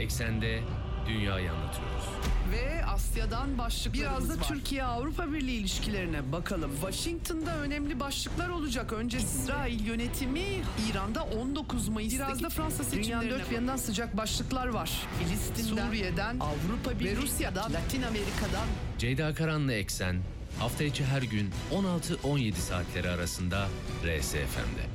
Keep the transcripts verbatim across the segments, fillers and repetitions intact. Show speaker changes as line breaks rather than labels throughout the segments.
Eksende dünyayı anlatıyoruz.
Ve Asya'dan başlıklarımız
Biraz da
var.
Türkiye-Avrupa Birliği ilişkilerine bakalım.
Washington'da önemli başlıklar olacak. Önce İsrail yönetimi, İran'da on dokuz Mayıs'taki
Biraz da Fransa
dünyanın
seçimlerine
dört bir yanından sıcak başlıklar var. Filistin'den,
Suriye'den,
Avrupa Birliği ve Rusya'dan, Latin Amerika'dan.
Ceyda Karan'la Eksen hafta içi her gün on altı on yedi saatleri arasında R S F M'de.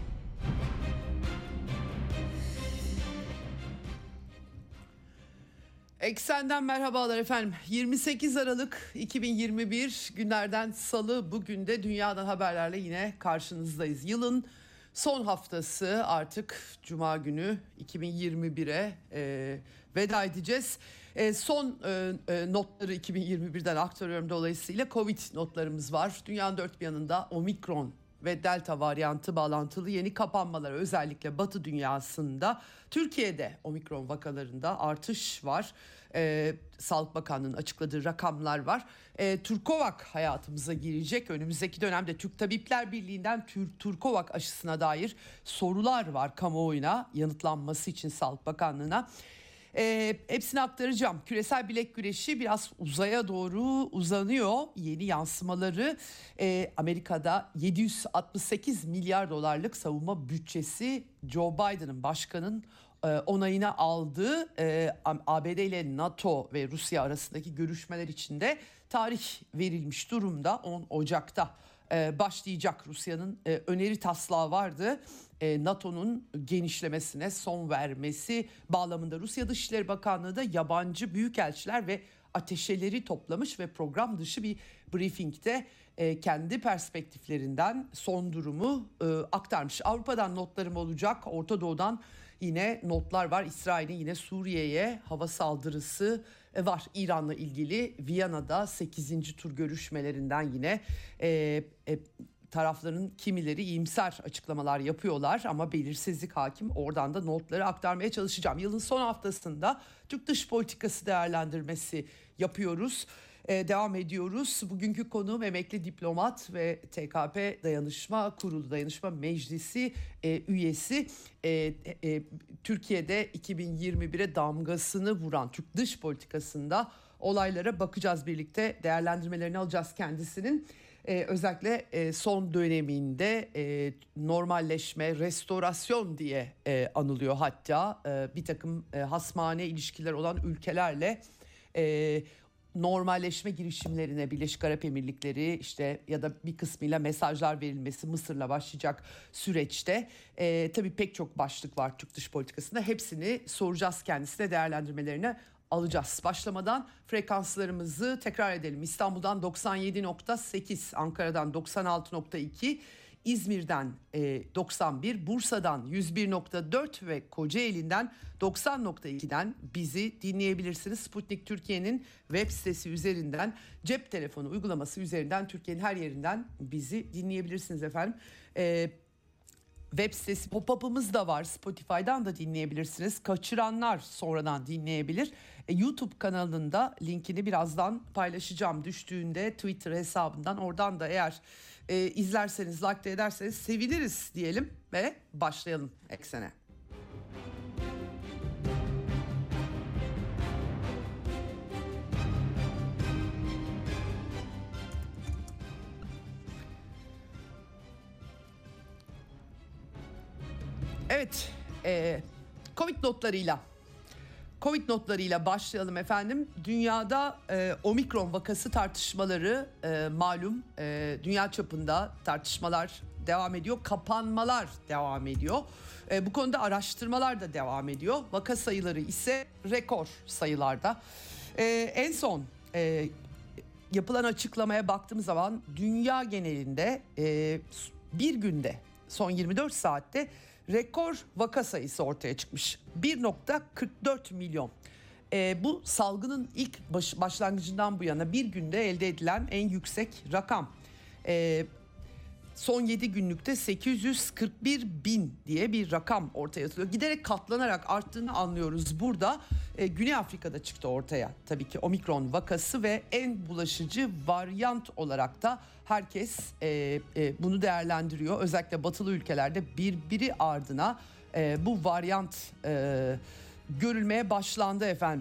Eksenden merhabalar efendim. yirmi sekiz Aralık iki bin yirmi bir günlerden Salı, bugün de dünyadan haberlerle yine karşınızdayız. Yılın son haftası, artık Cuma günü iki bin yirmi bire e, veda edeceğiz. E, son e, e, notları iki bin yirmi birden aktarıyorum, dolayısıyla Covid notlarımız var. Dünyanın dört bir yanında Omikron ve Delta varyantı bağlantılı yeni kapanmalar, özellikle Batı dünyasında. Türkiye'de Omikron vakalarında artış var. Ee, Sağlık Bakanlığı'nın açıkladığı rakamlar var. Ee, Turkovak hayatımıza girecek. Önümüzdeki dönemde Türk Tabipler Birliği'nden Tur Turkovak aşısına dair sorular var kamuoyuna yanıtlanması için Sağlık Bakanlığı'na. Ee, hepsini aktaracağım. Küresel bilek güreşi biraz uzaya doğru uzanıyor. Yeni yansımaları e, Amerika'da yedi yüz altmış sekiz milyar dolarlık savunma bütçesi Joe Biden'ın, başkanın e, onayına aldığı e, A B D ile NATO ve Rusya arasındaki görüşmeler için de tarih verilmiş durumda. on Ocak'ta e, başlayacak. Rusya'nın e, öneri taslağı vardı. E, NATO'nun genişlemesine son vermesi bağlamında Rusya Dışişleri Bakanlığı da yabancı büyükelçiler ve ateşeleri toplamış ve program dışı bir briefingde e, kendi perspektiflerinden son durumu e, aktarmış. Avrupa'dan notlarım olacak. Orta Doğu'dan yine notlar var. İsrail'in yine Suriye'ye hava saldırısı e, var. İran'la ilgili Viyana'da sekizinci tur görüşmelerinden yine e, e, tarafların kimileri iyimser açıklamalar yapıyorlar ama belirsizlik hakim. Oradan da notları aktarmaya çalışacağım. Yılın son haftasında Türk dış politikası değerlendirmesi yapıyoruz. Ee, devam ediyoruz. Bugünkü konuğum emekli diplomat ve T K P Dayanışma Kurulu, Dayanışma Meclisi e, üyesi. E, e, Türkiye'de iki bin yirmi bire damgasını vuran Türk dış politikasında olaylara bakacağız birlikte. Değerlendirmelerini alacağız kendisinin. Ee, özellikle e, son döneminde e, normalleşme, restorasyon diye e, anılıyor hatta. E, bir takım e, hasmane ilişkiler olan ülkelerle e, normalleşme girişimlerine Birleşik Arap Emirlikleri işte ya da bir kısmıyla mesajlar verilmesi, Mısır'la başlayacak süreçte e, tabii pek çok başlık var Türk dış politikasında. Hepsini soracağız kendisine, değerlendirmelerini alacağız. Başlamadan frekanslarımızı tekrar edelim. İstanbul'dan doksan yedi nokta sekiz, Ankara'dan doksan altı nokta iki, İzmir'den e, doksan bir, Bursa'dan yüz bir nokta dört ve Kocaeli'nden doksan nokta iki'den bizi dinleyebilirsiniz. Sputnik Türkiye'nin web sitesi üzerinden, cep telefonu uygulaması üzerinden Türkiye'nin her yerinden bizi dinleyebilirsiniz efendim. E, Web sitesi, pop-up'ımız da var. Spotify'dan da dinleyebilirsiniz. Kaçıranlar sonradan dinleyebilir. E, YouTube kanalında linkini birazdan paylaşacağım. Düştüğünde Twitter hesabından, oradan da eğer e, izlerseniz, like de ederseniz seviniriz diyelim ve başlayalım Eksen'e. Evet, e, Covid notlarıyla Covid notlarıyla başlayalım efendim. Dünyada e, Omikron vakası tartışmaları e, malum, e, dünya çapında tartışmalar devam ediyor, kapanmalar devam ediyor. E, bu konuda araştırmalar da devam ediyor. Vaka sayıları ise rekor sayılarda. E, en son e, yapılan açıklamaya baktığımız zaman dünya genelinde e, bir günde, son yirmi dört saatte rekor vaka sayısı ortaya çıkmış. bir nokta kırk dört milyon. E, bu salgının ilk baş, başlangıcından bu yana bir günde elde edilen en yüksek rakam. E, son yedi günlükte sekiz yüz kırk bir bin diye bir rakam ortaya atılıyor. Giderek katlanarak arttığını anlıyoruz burada. E, Güney Afrika'da çıktı ortaya tabii ki Omikron vakası ve en bulaşıcı varyant olarak da herkes e, e, bunu değerlendiriyor. Özellikle batılı ülkelerde birbiri ardına e, bu varyant e, görülmeye başlandı efendim.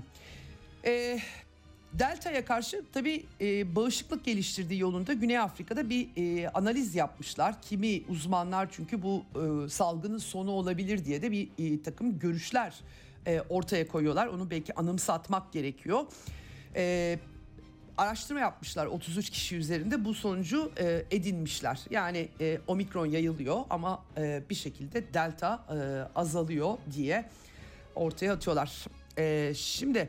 E, Delta'ya karşı tabii e, bağışıklık geliştirdiği yolunda Güney Afrika'da bir e, analiz yapmışlar. Kimi uzmanlar çünkü bu e, salgının sonu olabilir diye de bir e, takım görüşler e, ortaya koyuyorlar. Onu belki anımsatmak gerekiyor. E, araştırma yapmışlar otuz üç kişi üzerinde, bu sonucu e, edinmişler. Yani e, omikron yayılıyor ama e, bir şekilde delta e, azalıyor diye ortaya atıyorlar. E, şimdi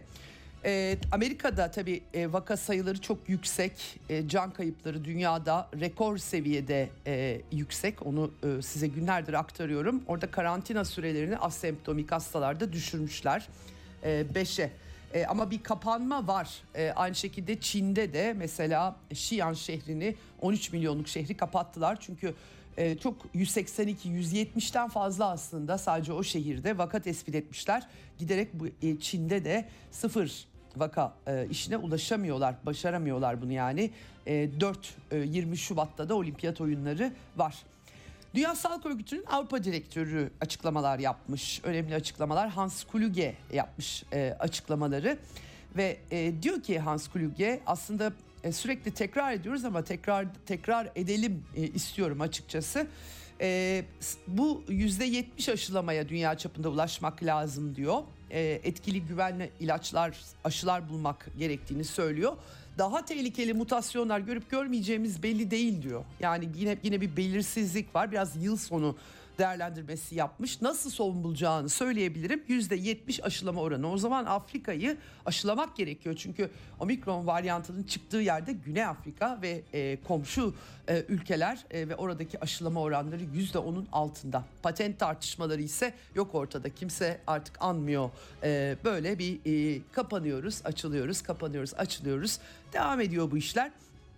e, Amerika'da tabii e, vaka sayıları çok yüksek, e, can kayıpları dünyada rekor seviyede e, yüksek. Onu e, size günlerdir aktarıyorum. Orada karantina sürelerini asemptomik hastalarda düşürmüşler e, beşe. E, ama bir kapanma var. E, aynı şekilde Çin'de de mesela Xi'an şehrini, on üç milyonluk şehri kapattılar. Çünkü e, çok yüz seksen iki yüz yetmişten fazla aslında sadece o şehirde vaka tespit etmişler. Giderek bu e, Çin'de de sıfır vaka e, işine ulaşamıyorlar, başaramıyorlar bunu yani. E, dört yirmi Şubat'ta da olimpiyat oyunları var. Dünya Sağlık Örgütü'nün Avrupa Direktörü açıklamalar yapmış. Önemli açıklamalar. Hans Kluge yapmış e, açıklamaları. Ve e, diyor ki Hans Kluge, aslında e, sürekli tekrar ediyoruz ama tekrar tekrar edelim e, istiyorum açıkçası. E, bu yüzde yetmiş aşılamaya dünya çapında ulaşmak lazım diyor. E, etkili güvenli ilaçlar, aşılar bulmak gerektiğini söylüyor. Daha tehlikeli mutasyonlar görüp görmeyeceğimiz belli değil diyor. Yani yine yine bir belirsizlik var. Biraz yıl sonu değerlendirmesi yapmış. Nasıl son bulacağını söyleyebilirim. yüzde yetmiş aşılama oranı. O zaman Afrika'yı aşılamak gerekiyor. Çünkü omikron varyantının çıktığı yerde Güney Afrika ve e, komşu e, ülkeler e, ve oradaki aşılama oranları yüzde onun altında. Patent tartışmaları ise yok ortada. Kimse artık anmıyor. E, böyle bir e, kapanıyoruz, açılıyoruz, kapanıyoruz, açılıyoruz. Devam ediyor bu işler.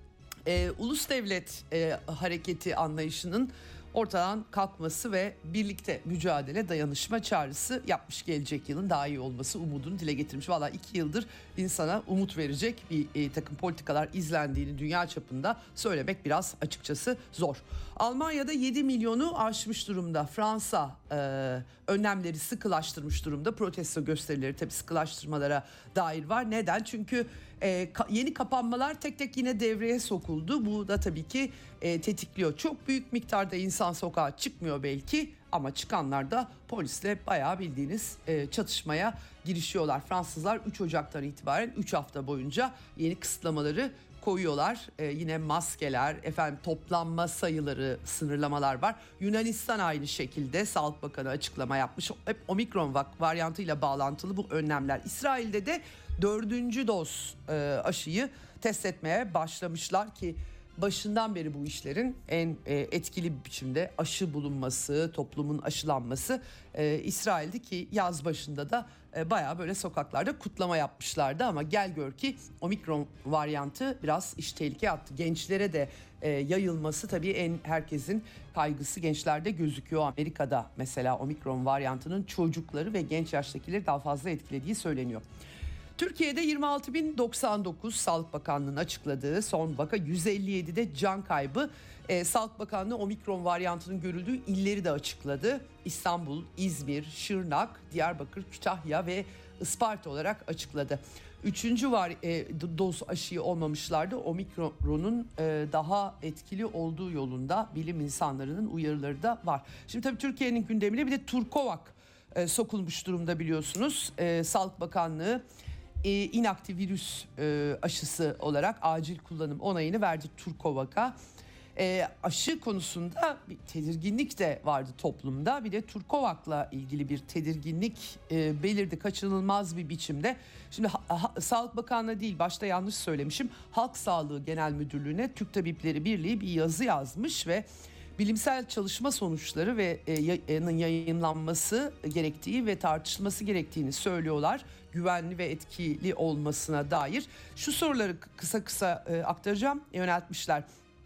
E, ulus devlet e, hareketi anlayışının ortadan kalkması ve birlikte mücadele, dayanışma çağrısı yapmış, gelecek yılın daha iyi olması umudunu dile getirmiş. Valla iki yıldır insana umut verecek bir e, takım politikalar izlendiğini dünya çapında söylemek biraz açıkçası zor. Almanya'da yedi milyonu aşmış durumda. Fransa e, önlemleri sıkılaştırmış durumda. Protesto gösterileri tabii sıkılaştırmalara dair var. Neden? Çünkü e, ka- yeni kapanmalar tek tek yine devreye sokuldu. Bu da tabii ki e, tetikliyor. Çok büyük miktarda insan sokağa çıkmıyor belki ama çıkanlar da polisle bayağı bildiğiniz e, çatışmaya girişiyorlar. Fransızlar üç Ocak'tan itibaren üç hafta boyunca yeni kısıtlamaları koyuyorlar. Ee, yine maskeler, efendim toplanma sayıları, sınırlamalar var. Yunanistan aynı şekilde, Sağlık Bakanı açıklama yapmış. Hep omikron varyantıyla bağlantılı bu önlemler. İsrail'de de dördüncü doz e, aşıyı test etmeye başlamışlar ki başından beri bu işlerin en e, etkili bir biçimde aşı bulunması, toplumun aşılanması e, İsrail'de ki yaz başında da e, bayağı böyle sokaklarda kutlama yapmışlardı ama gel gör ki omikron varyantı biraz iş tehlikeye attı. Gençlere de e, yayılması tabii en herkesin kaygısı gençlerde gözüküyor. Amerika'da mesela omikron varyantının çocukları ve genç yaştakileri daha fazla etkilediği söyleniyor. Türkiye'de yirmi altı bin doksan dokuz Sağlık Bakanlığı'nın açıkladığı son vaka, yüz elli yedide can kaybı. Ee, Sağlık Bakanlığı omikron varyantının görüldüğü illeri de açıkladı. İstanbul, İzmir, Şırnak, Diyarbakır, Kütahya ve Isparta olarak açıkladı. Üçüncü var, e, doz aşıyı olmamışlardı. Omikronun e, daha etkili olduğu yolunda bilim insanlarının uyarıları da var. Şimdi tabii Türkiye'nin gündemine bir de Turkovak e, sokulmuş durumda biliyorsunuz. E, Sağlık Bakanlığı E, inaktif virüs e, aşısı olarak acil kullanım onayını verdi Turkovak'a. E, aşı konusunda bir tedirginlik de vardı toplumda. Bir de Turkovak'la ilgili bir tedirginlik e, belirdi kaçınılmaz bir biçimde. Şimdi ha, ha, Sağlık Bakanlığı değil, başta yanlış söylemişim. Halk Sağlığı Genel Müdürlüğü'ne Türk Tabipleri Birliği bir yazı yazmış ve bilimsel çalışma sonuçları ve e, yayınlanması gerektiği ve tartışılması gerektiğini söylüyorlar. Güvenli ve etkili olmasına dair şu soruları kısa kısa e, aktaracağım, yöneltmişler.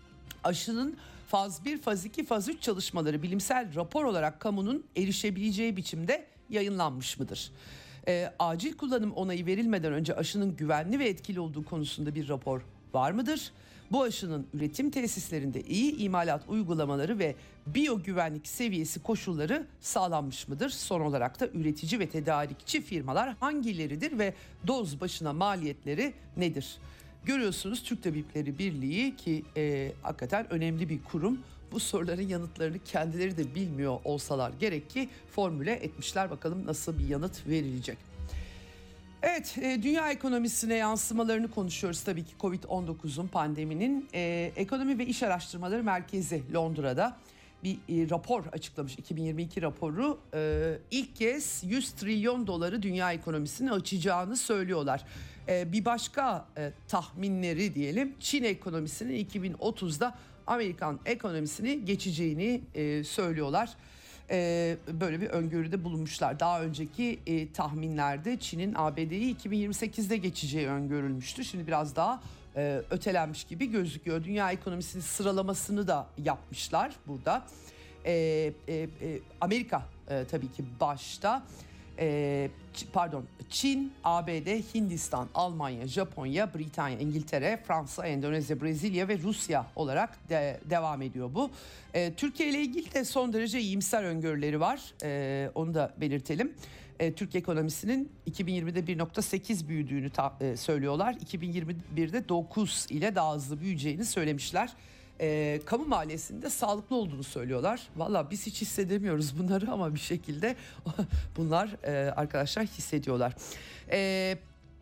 Aşının faz bir, faz iki, faz üç çalışmaları bilimsel rapor olarak kamunun erişebileceği biçimde yayınlanmış mıdır? E, acil kullanım onayı verilmeden önce aşının güvenli ve etkili olduğu konusunda bir rapor var mıdır? Bu aşının üretim tesislerinde iyi imalat uygulamaları ve biyogüvenlik seviyesi koşulları sağlanmış mıdır? Son olarak da üretici ve tedarikçi firmalar hangileridir ve doz başına maliyetleri nedir? Görüyorsunuz Türk Tabipleri Birliği ki e, hakikaten önemli bir kurum. Bu soruların yanıtlarını kendileri de bilmiyor olsalar gerek ki formüle etmişler. Bakalım nasıl bir yanıt verilecek. Evet, e, dünya ekonomisine yansımalarını konuşuyoruz tabii ki kovid on dokuzun, pandeminin. E, Ekonomi ve İş Araştırmaları Merkezi Londra'da bir e, rapor açıklamış. iki bin yirmi iki raporu e, ilk kez yüz trilyon doları dünya ekonomisini açacağını söylüyorlar. E, bir başka e, tahminleri diyelim, Çin ekonomisinin iki bin otuzda Amerikan ekonomisini geçeceğini e, söylüyorlar. E, böyle bir öngörüde bulunmuşlar. Daha önceki e, tahminlerde Çin'in A B D'yi iki bin yirmi sekizde geçeceği öngörülmüştü. Şimdi biraz daha e, ötelenmiş gibi gözüküyor. Dünya ekonomisinin sıralamasını da yapmışlar burada. E, e, e, Amerika e, tabii ki başta. E, pardon Çin, A B D, Hindistan, Almanya, Japonya, Britanya, İngiltere, Fransa, Endonezya, Brezilya ve Rusya olarak de, devam ediyor bu. E, Türkiye ile ilgili de son derece iyimser öngörüleri var. E, onu da belirtelim. E, Türk ekonomisinin iki bin yirmide bir virgül sekiz büyüdüğünü ta, e, söylüyorlar. iki bin yirmi birde dokuz ile daha hızlı büyüyeceğini söylemişler. E, kamu maliyesinde sağlıklı olduğunu söylüyorlar. Valla biz hiç hissedemiyoruz bunları ama bir şekilde bunlar e, arkadaşlar hissediyorlar. E,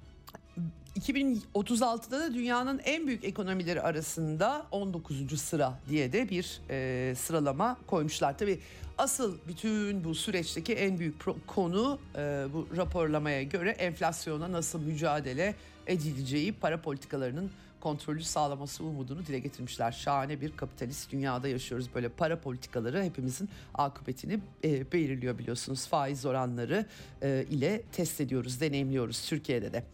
iki bin otuz altıda da dünyanın en büyük ekonomileri arasında on dokuzuncu sıra diye de bir e, sıralama koymuşlar. Tabii asıl bütün bu süreçteki en büyük pro- konu e, bu raporlamaya göre enflasyona nasıl mücadele edileceği, para politikalarının kontrolü sağlaması umudunu dile getirmişler. Şahane bir kapitalist dünyada yaşıyoruz. Böyle para politikaları hepimizin akıbetini e, belirliyor biliyorsunuz. Faiz oranları e, ile test ediyoruz, deneyimliyoruz Türkiye'de de.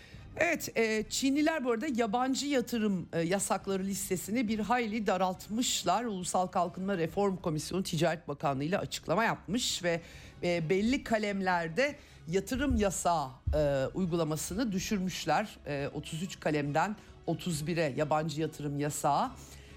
Evet, e, Çinliler bu arada yabancı yatırım e, yasakları listesini bir hayli daraltmışlar. Ulusal Kalkınma Reform Komisyonu Ticaret Bakanlığı ile açıklama yapmış ve e, belli kalemlerde yatırım yasağı e, uygulamasını düşürmüşler. E, otuz üç kalemden otuz bire yabancı yatırım yasağı.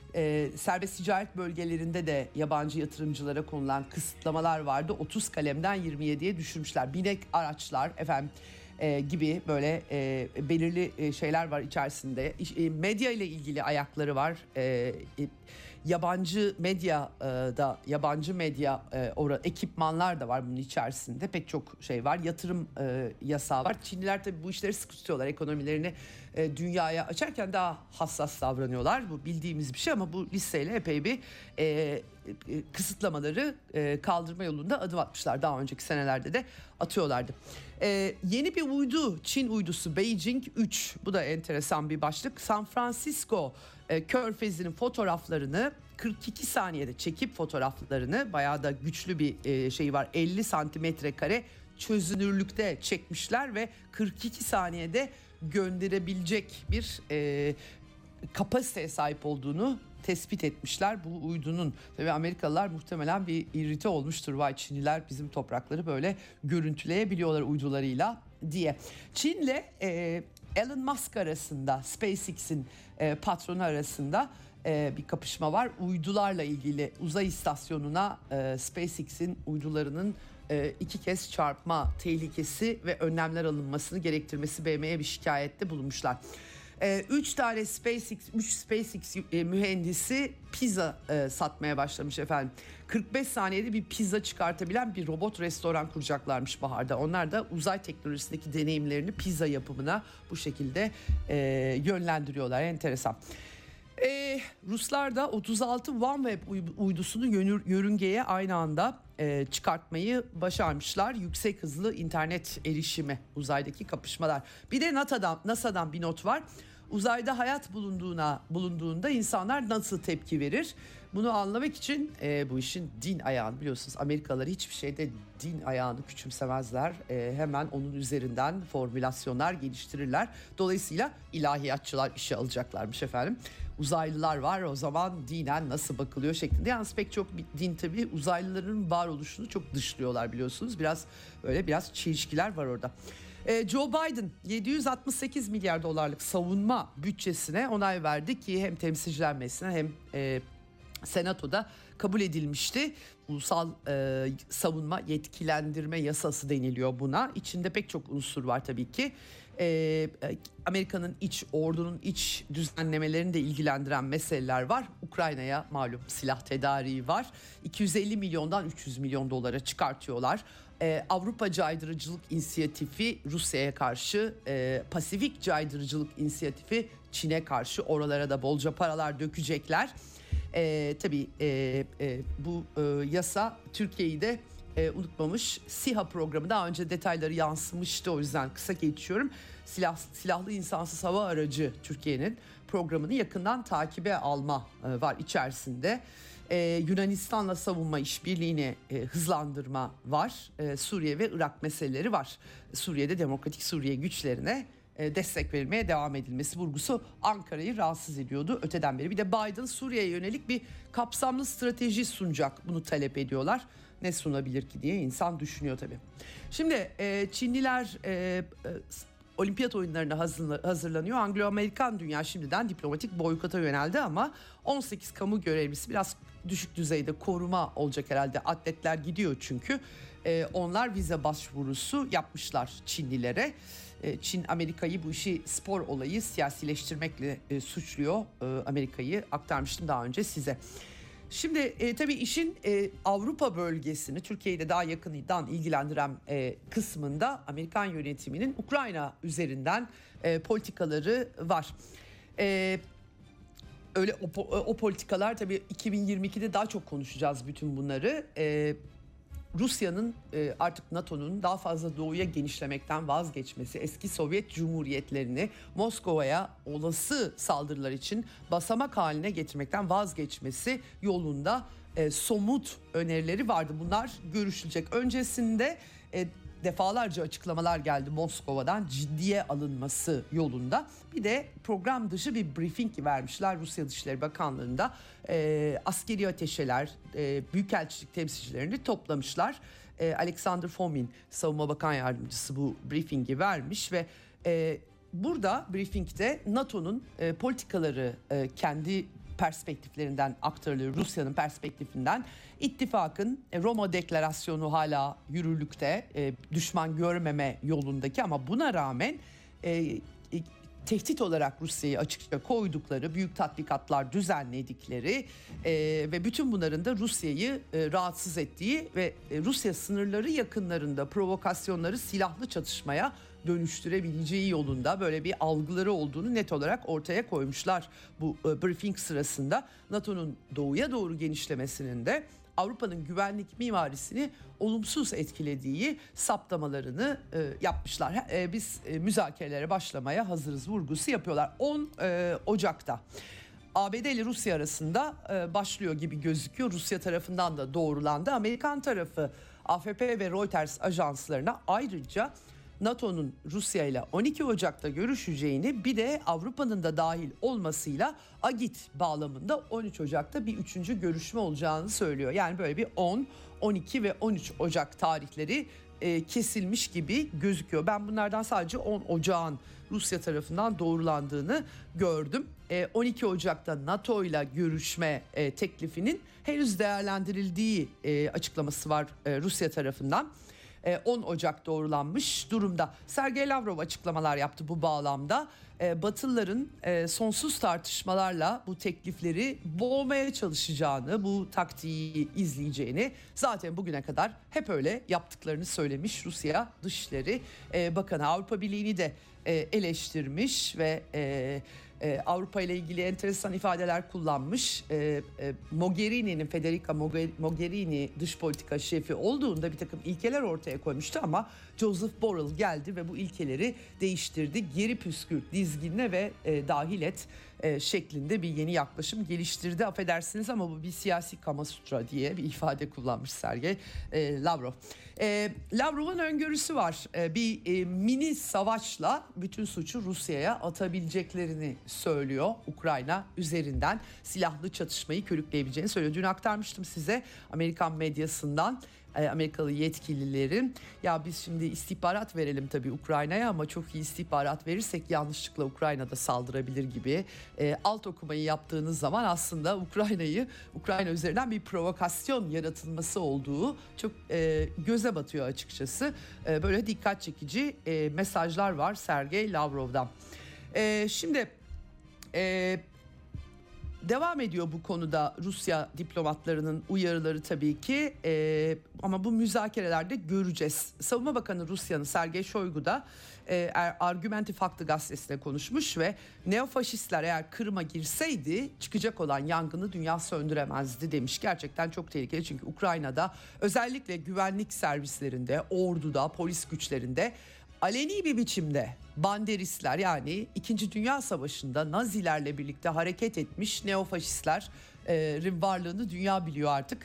E, serbest ticaret bölgelerinde de yabancı yatırımcılara konulan kısıtlamalar vardı. otuz kalemden yirmi yediye düşürmüşler. Binek araçlar efendim e, gibi böyle e, belirli e, şeyler var içerisinde. E, medya ile ilgili ayakları var. E, e, yabancı medya e, da yabancı medya e, ora, ekipmanlar da var bunun içerisinde. Pek çok şey var. Yatırım e, yasağı var. Çinliler tabii bu işleri sıkı tutuyorlar. Ekonomilerini e, dünyaya açarken daha hassas davranıyorlar. Bu bildiğimiz bir şey ama bu listeyle epey bir e, e, kısıtlamaları e, kaldırma yolunda adım atmışlar. Daha önceki senelerde de atıyorlardı. E, yeni bir uydu, Çin uydusu Beijing üç. Bu da enteresan bir başlık. San Francisco e, Körfezi'nin fotoğraflarını kırk iki saniyede çekip fotoğraflarını, bayağı da güçlü bir e, şey var. elli santimetre kare çözünürlükte çekmişler ve kırk iki saniyede gönderebilecek bir e, kapasiteye sahip olduğunu tespit etmişler bu uydunun. Tabii Amerikalılar muhtemelen bir irrite olmuştur. Vay Çinliler bizim toprakları böyle görüntüleyebiliyorlar uydularıyla diye. Çin'le e, Elon Musk arasında, SpaceX'in e, patronu arasında e, bir kapışma var. Uydularla ilgili uzay istasyonuna e, SpaceX'in uydularının e, iki kez çarpma tehlikesi ve önlemler alınmasını gerektirmesi B M'ye bir şikayette bulunmuşlar. Ee, üç tane SpaceX, üç SpaceX e, mühendisi pizza e, satmaya başlamış efendim. kırk beş saniyede bir pizza çıkartabilen bir robot restoran kuracaklarmış baharda. Onlar da uzay teknolojisindeki deneyimlerini pizza yapımına bu şekilde e, yönlendiriyorlar. Enteresan. Ee, Ruslar da otuz altı OneWeb uydusunu yörüngeye aynı anda e, çıkartmayı başarmışlar. Yüksek hızlı internet erişimi, uzaydaki kapışmalar. Bir de NASA'dan, NASA'dan bir not var. Uzayda hayat bulunduğuna bulunduğunda insanlar nasıl tepki verir? Bunu anlamak için e, bu işin din ayağını, biliyorsunuz Amerikalılar hiçbir şeyde din ayağını küçümsemezler. E, hemen onun üzerinden formülasyonlar geliştirirler. Dolayısıyla ilahiyatçılar işe alacaklarmış efendim. Uzaylılar var, o zaman dinen nasıl bakılıyor şeklinde. Yalnız pek çok din tabii uzaylıların varoluşunu çok dışlıyorlar biliyorsunuz. Biraz böyle biraz çelişkiler var orada. E, Joe Biden yedi yüz altmış sekiz milyar dolarlık savunma bütçesine onay verdi ki hem temsilciler meclisine hem e, senatoda kabul edilmişti. Ulusal e, savunma yetkilendirme yasası deniliyor buna. İçinde pek çok unsur var tabii ki. E, Amerika'nın iç ordunun iç düzenlemelerini de ilgilendiren meseleler var. Ukrayna'ya malum silah tedariği var. iki yüz elli milyondan üç yüz milyon dolara çıkartıyorlar. Ee, Avrupa Caydırıcılık İnisiyatifi Rusya'ya karşı, e, Pasifik Caydırıcılık İnisiyatifi Çin'e karşı, oralara da bolca paralar dökecekler. E, tabii e, e, bu e, yasa Türkiye'yi de e, unutmamış. SİHA programı daha önce detayları yansımıştı, o yüzden kısa geçiyorum. Silah, silahlı insansız hava aracı Türkiye'nin programını yakından takibe alma e, var içerisinde. Ee, Yunanistan'la savunma işbirliğini e, hızlandırma var. E, Suriye ve Irak meseleleri var. Suriye'de Demokratik Suriye güçlerine e, destek verilmeye devam edilmesi vurgusu Ankara'yı rahatsız ediyordu öteden beri. Bir de Biden Suriye'ye yönelik bir kapsamlı strateji sunacak, bunu talep ediyorlar. Ne sunabilir ki diye insan düşünüyor tabii. Şimdi e, Çinliler e, e, olimpiyat oyunlarına hazırlanıyor. Anglo-Amerikan dünya şimdiden diplomatik boykota yöneldi ama on sekiz kamu görevlisi, biraz düşük düzeyde koruma olacak herhalde. Atletler gidiyor çünkü. Ee, onlar vize başvurusu yapmışlar Çinlilere. Ee, Çin Amerika'yı, bu işi spor olayı siyasileştirmekle e, suçluyor. Ee, Amerika'yı aktarmıştım daha önce size. Şimdi e, tabii işin e, Avrupa bölgesini, Türkiye'yi de daha yakından ilgilendiren e, kısmında Amerikan yönetiminin Ukrayna üzerinden e, politikaları var. E, öyle o, o politikalar tabii iki bin yirmi ikide daha çok konuşacağız bütün bunları. E, Rusya'nın e, artık NATO'nun daha fazla doğuya genişlemekten vazgeçmesi, eski Sovyet Cumhuriyetlerini Moskova'ya olası saldırılar için basamak haline getirmekten vazgeçmesi yolunda e, somut önerileri vardı. Bunlar görüşülecek. Öncesinde e, defalarca açıklamalar geldi Moskova'dan ciddiye alınması yolunda. Bir de program dışı bir briefing vermişler Rusya Dışişleri Bakanlığı'nda. E, askeri ateşeler, e, büyükelçilik temsilcilerini toplamışlar. E, Alexander Fomin, Savunma Bakan Yardımcısı, bu briefingi vermiş ve e, burada briefingde NATO'nun e, politikaları e, kendi perspektiflerinden aktarılıyor, Rusya'nın perspektifinden. İttifakın Roma Deklarasyonu hala yürürlükte, e, düşman görmeme yolundaki, ama buna rağmen e, e, tehdit olarak Rusya'yı açıkça koydukları, büyük tatbikatlar düzenledikleri e, ve bütün bunların da Rusya'yı e, rahatsız ettiği ve e, Rusya sınırları yakınlarında provokasyonları silahlı çatışmaya dönüştürebileceği yolunda böyle bir algıları olduğunu net olarak ortaya koymuşlar bu e, briefing sırasında. NATO'nun doğuya doğru genişlemesinin de Avrupa'nın güvenlik mimarisini olumsuz etkilediği saptamalarını e, yapmışlar. E, biz e, müzakerelere başlamaya hazırız vurgusu yapıyorlar. on e, Ocak'ta A B D ile Rusya arasında e, başlıyor gibi gözüküyor. Rusya tarafından da doğrulandı. Amerikan tarafı A F P ve Reuters ajanslarına ayrıca NATO'nun Rusya ile on iki Ocak'ta görüşeceğini, bir de Avrupa'nın da dahil olmasıyla AGİT bağlamında on üç Ocak'ta bir üçüncü görüşme olacağını söylüyor. Yani böyle bir on, on iki ve on üç Ocak tarihleri e, kesilmiş gibi gözüküyor. Ben bunlardan sadece on Ocak'ın Rusya tarafından doğrulandığını gördüm. E, on iki Ocak'ta NATO ile görüşme e, teklifinin henüz değerlendirildiği e, açıklaması var e, Rusya tarafından. on Ocak doğrulanmış durumda. Sergey Lavrov açıklamalar yaptı bu bağlamda. Batılıların sonsuz tartışmalarla bu teklifleri boğmaya çalışacağını, bu taktiği izleyeceğini, zaten bugüne kadar hep öyle yaptıklarını söylemiş Rusya Dışişleri Bakanı. Avrupa Birliği'ni de eleştirmiş ve Avrupa ile ilgili enteresan ifadeler kullanmış. E, e, Mogherini'nin, Federica Mogherini dış politika şefi olduğunda bir takım ilkeler ortaya koymuştu ama Joseph Borrell geldi ve bu ilkeleri değiştirdi. Geri püskürt, dizginle ve e, dahil et e, şeklinde bir yeni yaklaşım geliştirdi. Affedersiniz ama bu bir siyasi Kamasutra diye bir ifade kullanmış Sergey e, Lavrov. E, Lavrov'un öngörüsü var. E, bir e, mini savaşla bütün suçu Rusya'ya atabileceklerini söylüyor. Ukrayna üzerinden silahlı çatışmayı körükleyebileceğini söylüyor. Dün aktarmıştım size Amerikan medyasından. Amerikalı yetkililerin ya biz şimdi istihbarat verelim tabii Ukrayna'ya ama çok iyi istihbarat verirsek yanlışlıkla Ukrayna'da saldırabilir gibi e, alt okumayı yaptığınız zaman aslında Ukrayna'yı Ukrayna üzerinden bir provokasyon yaratılması olduğu çok e, göze batıyor açıkçası. E, böyle dikkat çekici e, mesajlar var Sergey Lavrov'dan. E, şimdi e, devam ediyor bu konuda Rusya diplomatlarının uyarıları tabii ki ee, ama bu müzakerelerde göreceğiz. Savunma Bakanı Rusya'nın Sergey Shoigu da e, Argümenti Faktı gazetesine konuşmuş ve neofaşistler eğer Kırım'a girseydi çıkacak olan yangını dünya söndüremezdi demiş. Gerçekten çok tehlikeli çünkü Ukrayna'da özellikle güvenlik servislerinde, orduda, polis güçlerinde aleni bir biçimde banderistler yani İkinci Dünya Savaşı'nda Nazilerle birlikte hareket etmiş neofaşistlerin varlığını dünya biliyor artık.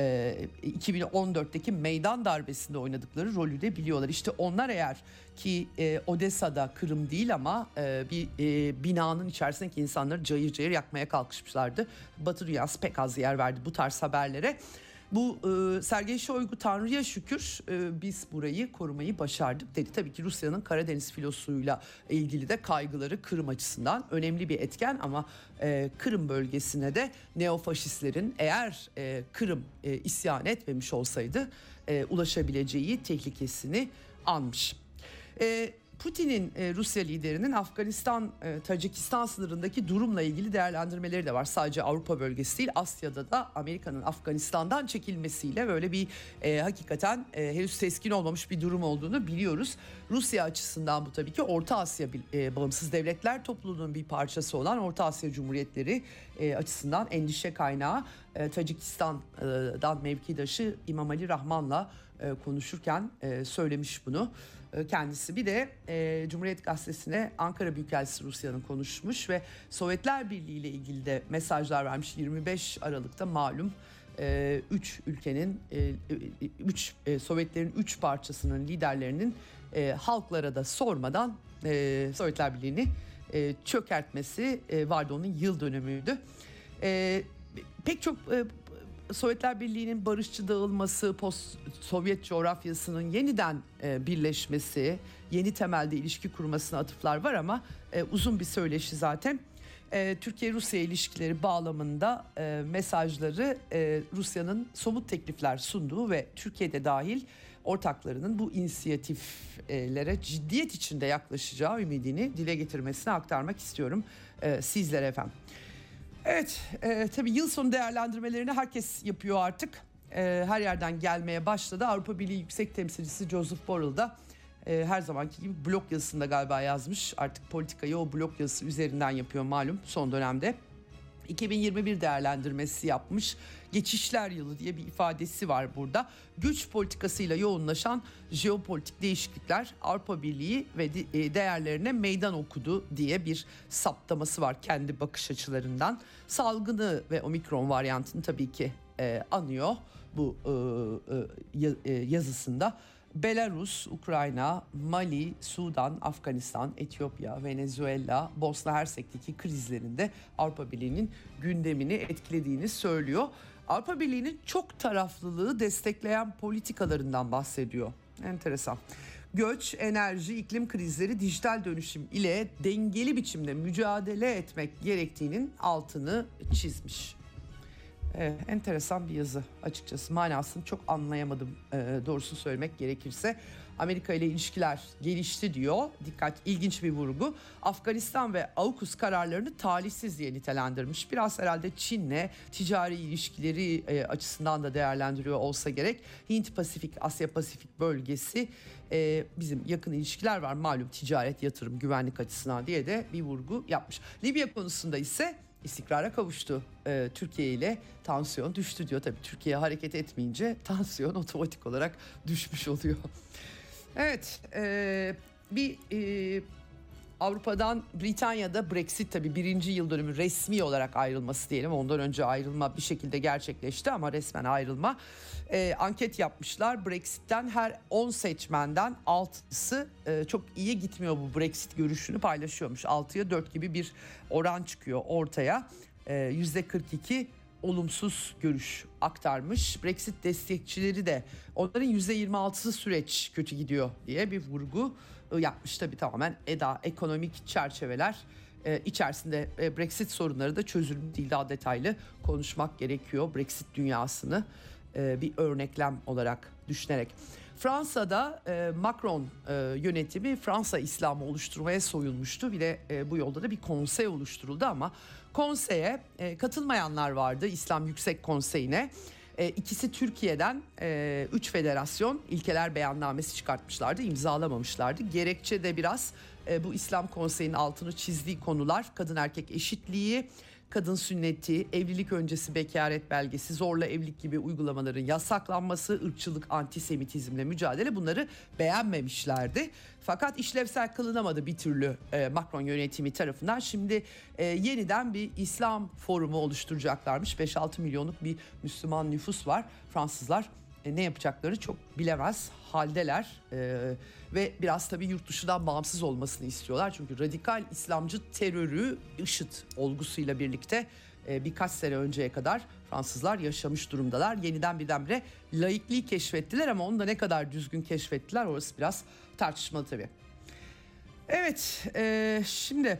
iki bin on dörtteki meydan darbesinde oynadıkları rolü de biliyorlar. İşte onlar eğer ki Odessa'da Kırım değil ama bir binanın içerisindeki insanları cayır cayır yakmaya kalkışmışlardı. Batı dünyası pek az yer verdi bu tarz haberlere. Bu e, Sergey Shoigu Tanrı'ya şükür e, biz burayı korumayı başardık dedi. Tabii ki Rusya'nın Karadeniz filosuyla ilgili de kaygıları Kırım açısından önemli bir etken ama e, Kırım bölgesine de neofaşistlerin eğer e, Kırım e, isyan etmemiş olsaydı e, ulaşabileceği tehlikesini anmış. E, Putin'in e, Rusya liderinin Afganistan, e, Tacikistan sınırındaki durumla ilgili değerlendirmeleri de var. Sadece Avrupa bölgesi değil, Asya'da da Amerika'nın Afganistan'dan çekilmesiyle böyle bir e, hakikaten e, henüz teskin olmamış bir durum olduğunu biliyoruz. Rusya açısından bu tabii ki Orta Asya e, bağımsız devletler topluluğunun bir parçası olan Orta Asya Cumhuriyetleri e, açısından endişe kaynağı. E, Tacikistan'dan mevkidaşı İmam Ali Rahman'la e, konuşurken e, söylemiş bunu. Kendisi bir de e, Cumhuriyet Gazetesi'ne Ankara Büyükelçisi Rusya'nın konuşmuş ve Sovyetler Birliği ile ilgili de mesajlar vermiş. yirmi beş Aralık'ta malum üç e, ülkenin üç e, e, Sovyetlerin üç parçasının liderlerinin e, halklara da sormadan e, Sovyetler Birliği'ni e, çökertmesi e, vardı, onun yıl dönümüydü. E, pek çok e, Sovyetler Birliği'nin barışçı dağılması, post-Sovyet coğrafyasının yeniden e, birleşmesi, yeni temelde ilişki kurmasına atıflar var ama e, uzun bir söyleşi zaten. E, Türkiye-Rusya ilişkileri bağlamında e, mesajları e, Rusya'nın somut teklifler sunduğu ve Türkiye'de dahil ortaklarının bu inisiyatiflere ciddiyet içinde yaklaşacağı ümidini dile getirmesine aktarmak istiyorum e, sizlere efendim. Evet, e, tabii yıl sonu değerlendirmelerini herkes yapıyor artık. E, her yerden gelmeye başladı. Avrupa Birliği Yüksek Temsilcisi Joseph Borrell da e, her zamanki gibi blog yazısında galiba yazmış. Artık politikayı o blog yazısı üzerinden yapıyor malum son dönemde. iki bin yirmi bir değerlendirmesi yapmış. Geçişler yılı diye bir ifadesi var burada. Güç politikasıyla yoğunlaşan jeopolitik değişiklikler Avrupa Birliği ve değerlerine meydan okudu diye bir saptaması var kendi bakış açılarından. Salgını ve omikron varyantını tabii ki e, anıyor bu e, e, yazısında. Belarus, Ukrayna, Mali, Sudan, Afganistan, Etiyopya, Venezuela, Bosna Hersek'teki krizlerinde Avrupa Birliği'nin gündemini etkilediğini söylüyor. Avrupa Birliği'nin çok taraflılığı destekleyen politikalarından bahsediyor. Enteresan. Göç, enerji, iklim krizleri, dijital dönüşüm ile dengeli biçimde mücadele etmek gerektiğinin altını çizmiş. Ee, enteresan bir yazı açıkçası, manasını çok anlayamadım e, doğrusunu söylemek gerekirse. Amerika ile ilişkiler gelişti diyor. Dikkat, ilginç bir vurgu. Afganistan ve AUKUS kararlarını talihsiz diye nitelendirmiş. Biraz herhalde Çin'le ticari ilişkileri e, açısından da değerlendiriyor olsa gerek. Hint-Pasifik, Asya-Pasifik bölgesi e, bizim yakın ilişkiler var. Malum ticaret, yatırım, güvenlik açısından diye de bir vurgu yapmış. Libya konusunda ise istikrara kavuştu. Ee, Türkiye ile tansiyon düştü diyor. Tabii Türkiye hareket etmeyince tansiyon otomatik olarak düşmüş oluyor. Evet, e, bir e, Avrupa'dan Britanya'da Brexit tabii birinci yıl dönümü resmi olarak ayrılması diyelim. Ondan önce ayrılma bir şekilde gerçekleşti ama resmen ayrılma. E, anket yapmışlar. Brexit'ten her on seçmenden altısı e, çok iyi gitmiyor, bu Brexit görüşünü paylaşıyormuş. altıya dört gibi bir oran çıkıyor ortaya. E, yüzde kırk iki olumsuz görüş aktarmış. Brexit destekçileri de onların yüzde yirmi altısı süreç kötü gidiyor diye bir vurgu yapmış. Tabii tamamen eda, ekonomik çerçeveler e, içerisinde e, Brexit sorunları da çözülmüş değil, daha detaylı konuşmak gerekiyor. Brexit dünyasını e, bir örneklem olarak düşünerek. Fransa'da e, Macron e, yönetimi Fransa İslam'ı oluşturmaya soyunmuştu. Bir de e, bu yolda da bir konsey oluşturuldu ama konseye e, katılmayanlar vardı, İslam Yüksek Konseyi'ne. E, ikisi Türkiye'den, e, üç federasyon ilkeler beyannamesi çıkartmışlardı, imzalamamışlardı. Gerekçe de biraz e, bu İslam Konseyi'nin altını çizdiği konular: kadın erkek eşitliği, kadın sünneti, evlilik öncesi bekaret belgesi, zorla evlilik gibi uygulamaların yasaklanması, ırkçılık, antisemitizmle mücadele, bunları beğenmemişlerdi. Fakat işlevsel kılınamadı bir türlü e, Macron yönetimi tarafından. Şimdi e, yeniden bir İslam forumu oluşturacaklarmış. beş altı milyonluk bir Müslüman nüfus var. Fransızlar e, ne yapacaklarını çok bilemez haldeler. E, ve biraz tabii yurt dışından bağımsız olmasını istiyorlar. Çünkü radikal İslamcı terörü IŞİD olgusuyla birlikte e, birkaç sene önceye kadar Fransızlar yaşamış durumdalar. Yeniden birdenbire laikliği keşfettiler ama onu da ne kadar düzgün keşfettiler, orası biraz tartışmalı tabii. Evet, e, şimdi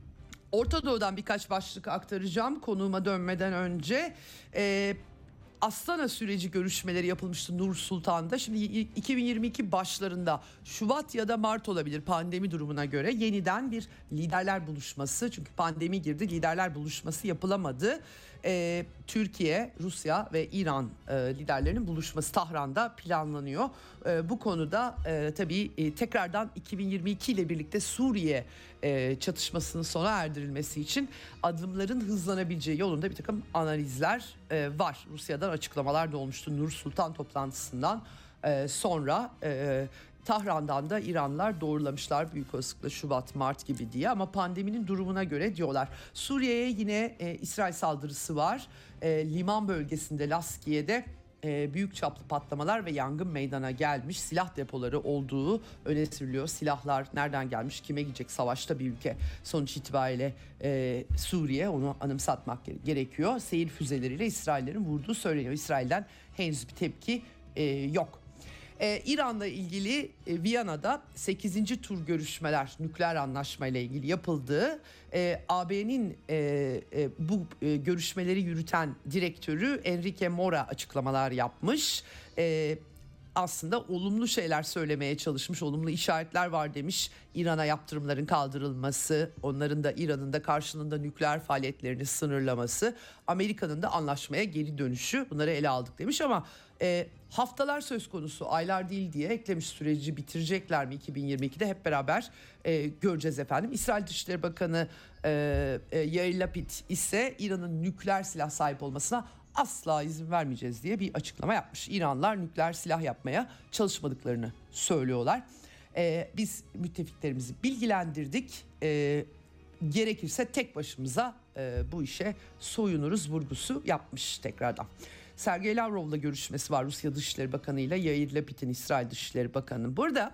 Orta Doğu'dan birkaç başlık aktaracağım konuğuma dönmeden önce. E, Astana süreci görüşmeleri yapılmıştı Nur Sultan'da. Şimdi iki bin yirmi iki başlarında, Şubat ya da Mart olabilir pandemi durumuna göre, yeniden bir liderler buluşması, çünkü pandemi girdi, liderler buluşması yapılamadı. Ee, Türkiye, Rusya ve İran e, liderlerinin buluşması Tahran'da planlanıyor. E, bu konuda e, tabii e, tekrardan iki bin yirmi iki ile birlikte Suriye e, çatışmasının sona erdirilmesi için adımların hızlanabileceği yolunda bir takım analizler e, var. Rusya'dan açıklamalar da olmuştu Nur Sultan toplantısından e, sonra. E, Tahran'dan da İranlılar doğrulamışlar büyük olasılıkla Şubat, Mart gibi diye, ama pandeminin durumuna göre diyorlar. Suriye'ye yine e, İsrail saldırısı var. E, liman bölgesinde Laskiye'de e, büyük çaplı patlamalar ve yangın meydana gelmiş. Silah depoları olduğu öne sürülüyor. Silahlar nereden gelmiş, kime gidecek? Savaşta bir ülke. Sonuç itibariyle e, Suriye, onu anımsatmak gerekiyor. Seyir füzeleriyle İsraillerin vurduğu söyleniyor. İsrail'den henüz bir tepki e, yok. Ee, İran'la ilgili e, Viyana'da sekizinci tur görüşmeler nükleer anlaşmayla ilgili yapıldı. Ee, A B'nin e, e, bu e, görüşmeleri yürüten direktörü Enrique Mora açıklamalar yapmış. Ee, aslında olumlu şeyler söylemeye çalışmış, olumlu işaretler var demiş. İran'a yaptırımların kaldırılması, onların da İran'ın da karşılığında nükleer faaliyetlerini sınırlaması, Amerika'nın da anlaşmaya geri dönüşü, bunları ele aldık demiş ama e, haftalar söz konusu, aylar değil diye eklemiş. Süreci bitirecekler mi iki bin yirmi ikide hep beraber e, göreceğiz efendim. İsrail Dışişleri Bakanı e, e, Yair Lapid ise İran'ın nükleer silah sahip olmasına asla izin vermeyeceğiz diye bir açıklama yapmış. İranlılar nükleer silah yapmaya çalışmadıklarını söylüyorlar. Ee, biz müttefiklerimizi bilgilendirdik. Ee, gerekirse tek başımıza e, bu işe soyunuruz vurgusu yapmış tekrardan. Sergey Lavrov'la görüşmesi var Rusya Dışişleri Bakanı ile Yair Lapid'in İsrail Dışişleri Bakanı'nın. Burada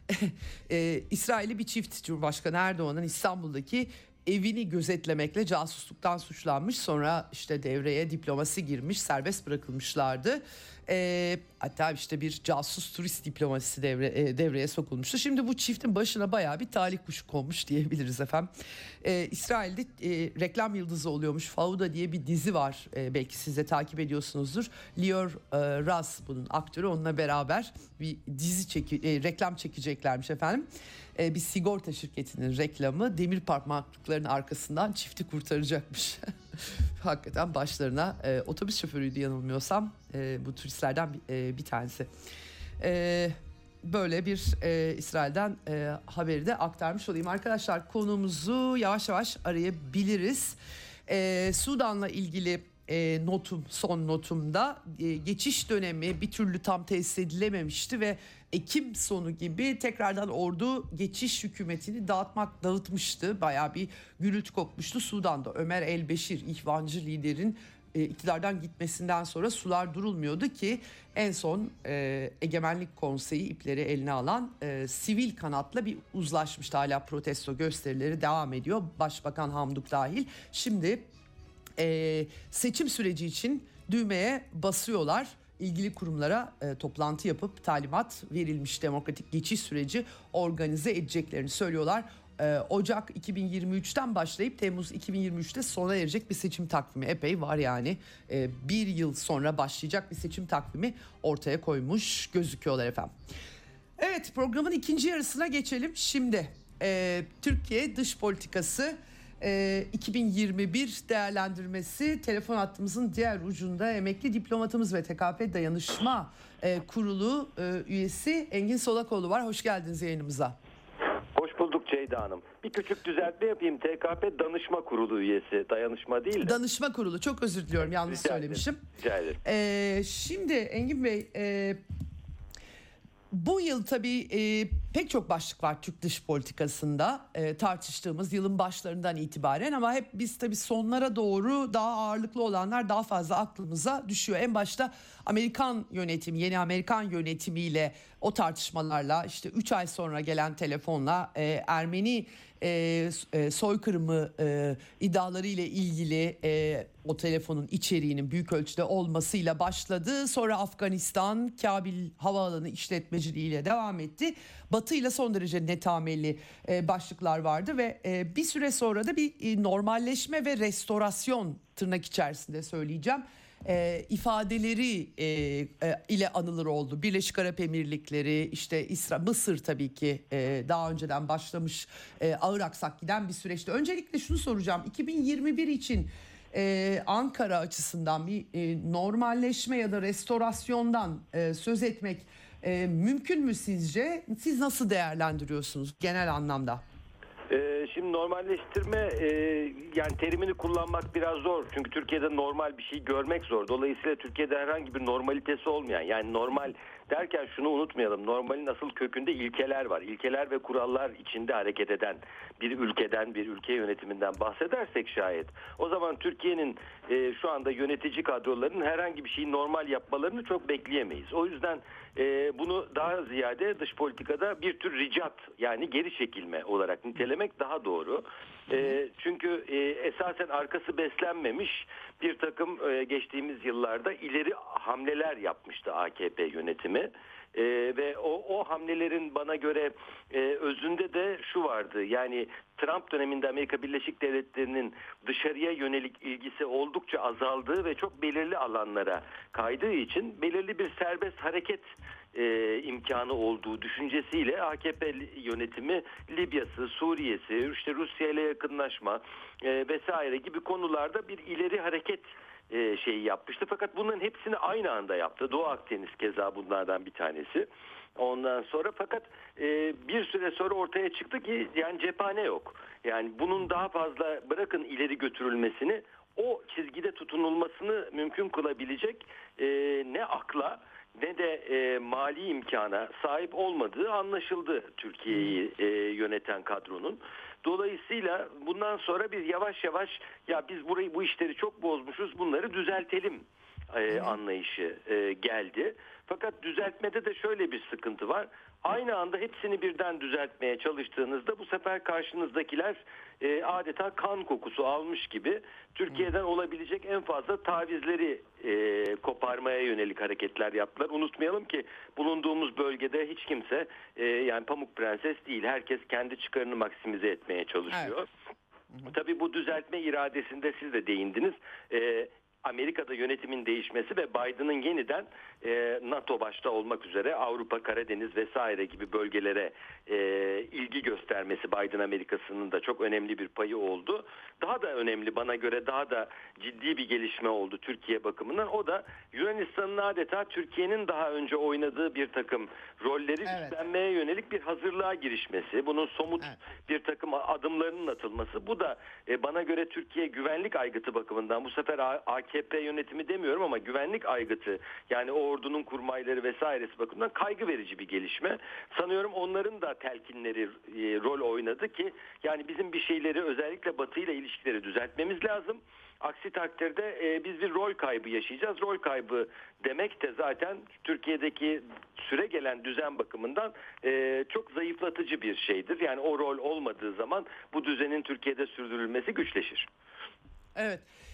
e, İsrail'i bir çift, Cumhurbaşkanı Erdoğan'ın İstanbul'daki evini gözetlemekle casusluktan suçlanmış, sonra işte devreye diplomasi girmiş, serbest bırakılmışlardı. E, hatta işte bir casus turist diplomasisi devre, e, devreye sokulmuştu. Şimdi bu çiftin başına bayağı bir talih kuşu konmuş diyebiliriz efendim. E, İsrail'de e, reklam yıldızı oluyormuş. Fauda diye bir dizi var. E, belki siz de takip ediyorsunuzdur. Lior e, Raz bunun aktörü, onunla beraber bir dizi çeki, e, reklam çekeceklermiş efendim. E, bir sigorta şirketinin reklamı, demir parmaklıkların arkasından çifti kurtaracakmış. Hakikaten başlarına e, otobüs şoförüydü yanılmıyorsam e, bu turistlerden bir, e, bir tanesi. E, böyle bir e, İsrail'den e, haberi de aktarmış olayım. Arkadaşlar, konumuzu yavaş yavaş arayabiliriz. E, Sudan'la ilgili e, notum, son notumda e, geçiş dönemi bir türlü tam tesis edilememişti ve Ekim sonu gibi tekrardan ordu geçiş hükümetini dağıtmak dağıtmıştı. Bayağı bir gürültü kopmuştu Sudan'da. Ömer El Beşir, İhvancı liderin e, iktidardan gitmesinden sonra sular durulmuyordu ki en son e, Egemenlik Konseyi ipleri eline alan e, sivil kanatla bir uzlaşmıştı. Hala protesto gösterileri devam ediyor, Başbakan Hamduk dahil. Şimdi e, seçim süreci için düğmeye basıyorlar. İlgili kurumlara e, toplantı yapıp talimat verilmiş, demokratik geçiş süreci organize edeceklerini söylüyorlar. E, Ocak iki bin yirmi üçten başlayıp Temmuz iki bin yirmi üçte sona erecek bir seçim takvimi epey var yani. E, bir yıl sonra başlayacak bir seçim takvimi ortaya koymuş gözüküyorlar efendim. Evet, programın ikinci yarısına geçelim. Şimdi e, Türkiye dış politikası e, iki bin yirmi bir değerlendirmesi. Telefon hattımızın diğer ucunda emekli diplomatımız ve T K P Dayanışma e, Kurulu e, üyesi Engin Solakoğlu var. Hoş geldiniz yayınımıza.
Hoş bulduk Ceyda Hanım. Bir küçük düzeltme yapayım. T K P Danışma Kurulu üyesi. Dayanışma değil de.
Danışma Kurulu. Çok özür diliyorum, yanlış
Rica
söylemişim.
Rica ederim.
E, şimdi Engin Bey... E, Bu yıl tabii e, pek çok başlık var Türk dış politikasında e, tartıştığımız yılın başlarından itibaren, ama hep biz tabii sonlara doğru daha ağırlıklı olanlar daha fazla aklımıza düşüyor. En başta Amerikan yönetimi, yeni Amerikan yönetimiyle o tartışmalarla, işte üç ay sonra gelen telefonla e, Ermeni e, e, soykırımı e, iddiaları ile ilgili e, o telefonun içeriğinin büyük ölçüde olmasıyla başladı. Sonra Afganistan, Kabil Havaalanı işletmeciliğiyle devam etti. Batı ile son derece netamelli e, başlıklar vardı ve e, bir süre sonra da bir e, normalleşme ve restorasyon, tırnak içerisinde söyleyeceğim, E, ifadeleri e, e, ile anılır oldu. Birleşik Arap Emirlikleri, işte İsra, Mısır tabii ki e, daha önceden başlamış, e, ağır aksak giden bir süreçti. Öncelikle şunu soracağım, iki bin yirmi bir için e, Ankara açısından bir e, normalleşme ya da restorasyondan e, söz etmek e, mümkün mü sizce? Siz nasıl değerlendiriyorsunuz genel anlamda?
Ee, şimdi normalleştirme e, yani terimini kullanmak biraz zor. Çünkü Türkiye'de normal bir şey görmek zor. Dolayısıyla Türkiye'de herhangi bir normalitesi olmayan, yani normal derken şunu unutmayalım. Normalin asıl kökünde ilkeler var. İlkeler ve kurallar içinde hareket eden bir ülkeden, bir ülke yönetiminden bahsedersek şayet, o zaman Türkiye'nin e, şu anda yönetici kadrolarının herhangi bir şeyi normal yapmalarını çok bekleyemeyiz. O yüzden e, bunu daha ziyade dış politikada bir tür ricat, yani geri çekilme olarak nitelemek daha doğru. E, çünkü e, esasen arkası beslenmemiş bir takım e, geçtiğimiz yıllarda ileri hamleler yapmıştı A K P yönetimi. Ee, ve o, o hamlelerin bana göre e, özünde de şu vardı. Yani Trump döneminde Amerika Birleşik Devletleri'nin dışarıya yönelik ilgisi oldukça azaldığı ve çok belirli alanlara kaydığı için belirli bir serbest hareket e, imkanı olduğu düşüncesiyle A K P yönetimi Libya'sı, Suriye'si, işte Rusya ile yakınlaşma e, vesaire gibi konularda bir ileri hareket E, şeyi yapmıştı. Fakat bunların hepsini aynı anda yaptı. Doğu Akdeniz keza bunlardan bir tanesi. Ondan sonra fakat e, bir süre sonra ortaya çıktı ki yani cephane yok. Yani bunun daha fazla, bırakın ileri götürülmesini, o çizgide tutunulmasını mümkün kılabilecek e, ne akla ne de e, mali imkana sahip olmadığı anlaşıldı Türkiye'yi e, yöneten kadronun. Dolayısıyla bundan sonra bir yavaş yavaş, ya biz burayı, bu işleri çok bozmuşuz, bunları düzeltelim e, anlayışı e, geldi. Fakat düzeltmede de şöyle bir sıkıntı var. Aynı anda hepsini birden düzeltmeye çalıştığınızda bu sefer karşınızdakiler e, adeta kan kokusu almış gibi Türkiye'den olabilecek en fazla tavizleri e, koparmaya yönelik hareketler yaptılar. Unutmayalım ki bulunduğumuz bölgede hiç kimse e, yani Pamuk Prenses değil. Herkes kendi çıkarını maksimize etmeye çalışıyor. Evet. Tabii bu düzeltme iradesinde siz de değindiniz. E, Amerika'da yönetimin değişmesi ve Biden'ın yeniden e, NATO başta olmak üzere Avrupa, Karadeniz vesaire gibi bölgelere e, ilgi göstermesi Biden Amerikası'nın da çok önemli bir payı oldu. Daha da önemli, bana göre daha da ciddi bir gelişme oldu Türkiye bakımından. O da Yunanistan'ın adeta Türkiye'nin daha önce oynadığı bir takım rolleri evet. üstlenmeye yönelik bir hazırlığa girişmesi. Bunun somut evet. bir takım adımlarının atılması. Bu da e, bana göre Türkiye güvenlik aygıtı bakımından, bu sefer A K P yönetimi demiyorum ama güvenlik aygıtı, yani o ordunun kurmayları vesairesi bakımından kaygı verici bir gelişme. Sanıyorum onların da telkinleri e, rol oynadı ki yani bizim bir şeyleri, özellikle Batı ile ilişkileri düzeltmemiz lazım. Aksi takdirde e, biz bir rol kaybı yaşayacağız. Rol kaybı demek de zaten Türkiye'deki süre gelen düzen bakımından e, çok zayıflatıcı bir şeydir. Yani o rol olmadığı zaman bu düzenin Türkiye'de sürdürülmesi güçleşir.
Evet.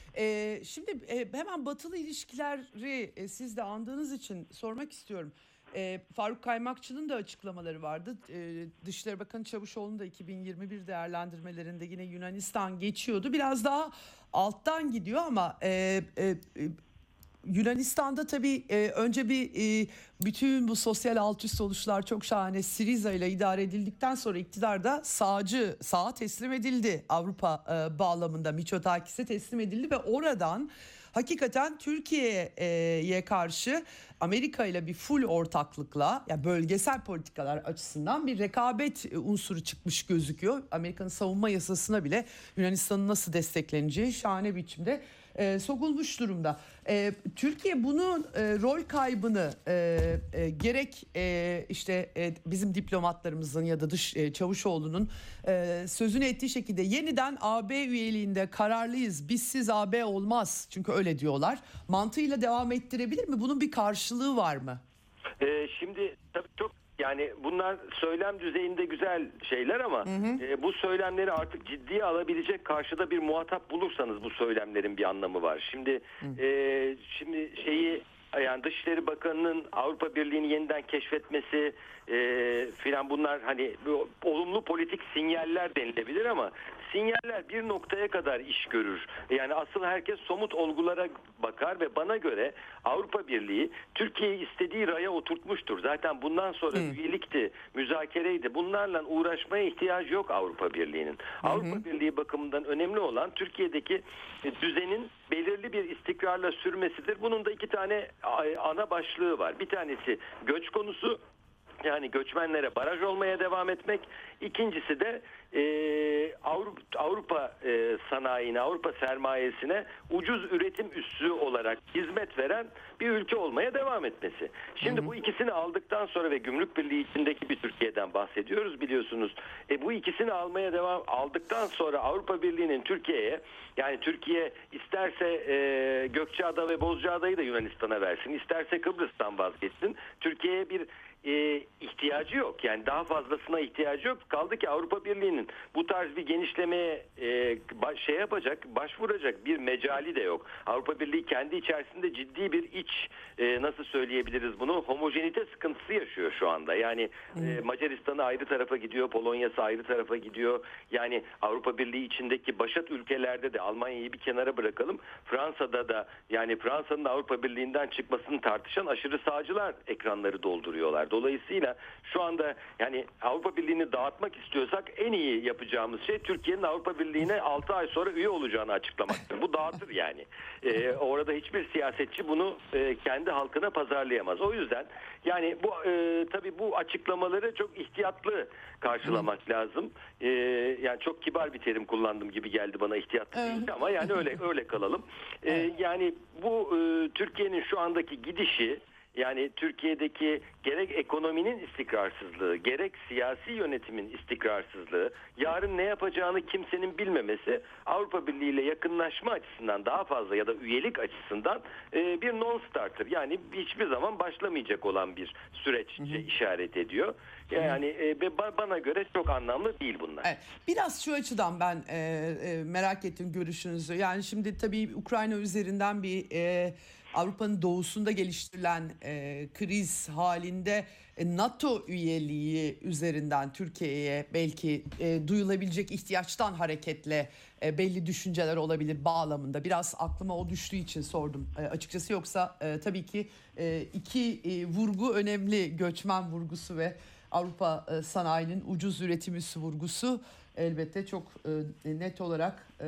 Ee, şimdi e, hemen batılı ilişkileri e, siz de andığınız için sormak istiyorum. E, Faruk Kaymakçı'nın da açıklamaları vardı. E, Dışişleri Bakanı Çavuşoğlu'nun da iki bin yirmi bir değerlendirmelerinde yine Yunanistan geçiyordu. Biraz daha alttan gidiyor ama e, e, e, Yunanistan'da tabii e, önce bir e, bütün bu sosyal alt üst oluşlar çok şahane Syriza ile idare edildikten sonra iktidarda sağcı sağa teslim edildi. Avrupa e, bağlamında Mitsotakis'e teslim edildi ve oradan hakikaten Türkiye'ye karşı Amerika ile bir full ortaklıkla, yani bölgesel politikalar açısından bir rekabet unsuru çıkmış gözüküyor. Amerika'nın savunma yasasına bile Yunanistan'ın nasıl destekleneceği şahane biçimde e, sokulmuş durumda. E, Türkiye bunun e, rol kaybını e, e, gerek e, işte e, bizim diplomatlarımızın ya da dış e, Çavuşoğlu'nun e, sözünü ettiği şekilde yeniden A B üyeliğinde kararlıyız. Bizsiz A B olmaz. Çünkü öyle diyorlar. Mantığıyla devam ettirebilir mi? Bunun bir karşılığı var mı?
Ee, şimdi tabii çok yani bunlar söylem düzeyinde güzel şeyler ama hı hı. E, bu söylemleri artık ciddiye alabilecek karşıda bir muhatap bulursanız bu söylemlerin bir anlamı var. Şimdi e, şimdi şeyi yani Dışişleri Bakanı'nın Avrupa Birliği'ni yeniden keşfetmesi e, filan bunlar hani bu, olumlu politik sinyaller denilebilir ama sinyaller bir noktaya kadar iş görür. Yani asıl herkes somut olgulara bakar ve bana göre Avrupa Birliği Türkiye'yi istediği raya oturtmuştur. Zaten bundan sonra hmm. üyelikti, müzakereydi. Bunlarla uğraşmaya ihtiyacı yok Avrupa Birliği'nin. Hmm. Avrupa Birliği bakımından önemli olan Türkiye'deki düzenin belirli bir istikrarla sürmesidir. Bunun da iki tane ana başlığı var. Bir tanesi göç konusu. Yani göçmenlere baraj olmaya devam etmek. İkincisi de e, Avrupa, Avrupa e, sanayine, Avrupa sermayesine ucuz üretim üssü olarak hizmet veren bir ülke olmaya devam etmesi. Şimdi hı hı. bu ikisini aldıktan sonra ve Gümrük Birliği içindeki bir Türkiye'den bahsediyoruz biliyorsunuz. E, bu ikisini almaya devam aldıktan sonra Avrupa Birliği'nin Türkiye'ye yani Türkiye isterse e, Gökçeada ve Bozcaada'yı da Yunanistan'a versin, isterse Kıbrıs'tan vazgeçsin. Türkiye'ye bir E, ihtiyacı yok. Yani daha fazlasına ihtiyacı yok. Kaldı ki Avrupa Birliği'nin bu tarz bir genişlemeye e, baş, şey yapacak, başvuracak bir mecali de yok. Avrupa Birliği kendi içerisinde ciddi bir iç e, nasıl söyleyebiliriz bunu? Homojenite sıkıntısı yaşıyor şu anda. Yani e, Macaristan'ı ayrı tarafa gidiyor, Polonya'sı ayrı tarafa gidiyor. Yani Avrupa Birliği içindeki başat ülkelerde de Almanya'yı bir kenara bırakalım. Fransa'da da yani Fransa'nın Avrupa Birliği'nden çıkmasını tartışan aşırı sağcılar ekranları dolduruyorlar. Dolayısıyla şu anda yani Avrupa Birliği'ni dağıtmak istiyorsak en iyi yapacağımız şey Türkiye'nin Avrupa Birliği'ne altı ay sonra üye olacağını açıklamaktır. Bu dağıtır yani. Ee, orada hiçbir siyasetçi bunu e, kendi halkına pazarlayamaz. O yüzden yani bu e, tabii bu açıklamaları çok ihtiyatlı karşılamak lazım. E, yani çok kibar bir terim kullandım gibi geldi bana ihtiyatlı değil ama yani öyle öyle kalalım. E, yani bu e, Türkiye'nin şu andaki gidişi yani Türkiye'deki gerek ekonominin istikrarsızlığı, gerek siyasi yönetimin istikrarsızlığı, yarın ne yapacağını kimsenin bilmemesi Avrupa Birliği ile yakınlaşma açısından daha fazla ya da üyelik açısından e, bir non-starter. Yani hiçbir zaman başlamayacak olan bir süreç işaret ediyor. Yani e, bana göre çok anlamlı değil bunlar.
Evet, biraz şu açıdan ben e, e, merak ettim görüşünüzü. Yani şimdi tabii Ukrayna üzerinden bir e, Avrupa'nın doğusunda geliştirilen e, kriz halinde e, NATO üyeliği üzerinden Türkiye'ye belki e, duyulabilecek ihtiyaçtan hareketle e, belli düşünceler olabilir bağlamında. Biraz aklıma o düştüğü için sordum e, açıkçası. Yoksa e, tabii ki e, iki e, vurgu önemli, göçmen vurgusu ve Avrupa e, sanayinin ucuz üretim üssü vurgusu elbette çok e, net olarak e,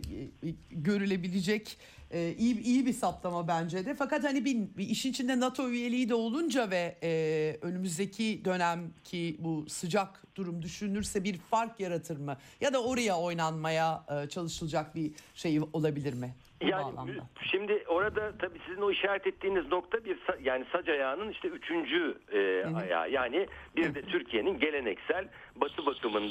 e, görülebilecek e, iyi iyi bir saptama bence de. Fakat hani bir, bir işin içinde NATO üyeliği de olunca ve e, önümüzdeki dönemki bu sıcak durum düşünülürse bir fark yaratır mı? Ya da oraya oynanmaya e, çalışılacak bir şey olabilir mi?
Yani şimdi orada tabii sizin o işaret ettiğiniz nokta bir yani sac ayağının işte üçüncü e, ayağı. Yani bir de Türkiye'nin geleneksel Batı bakımından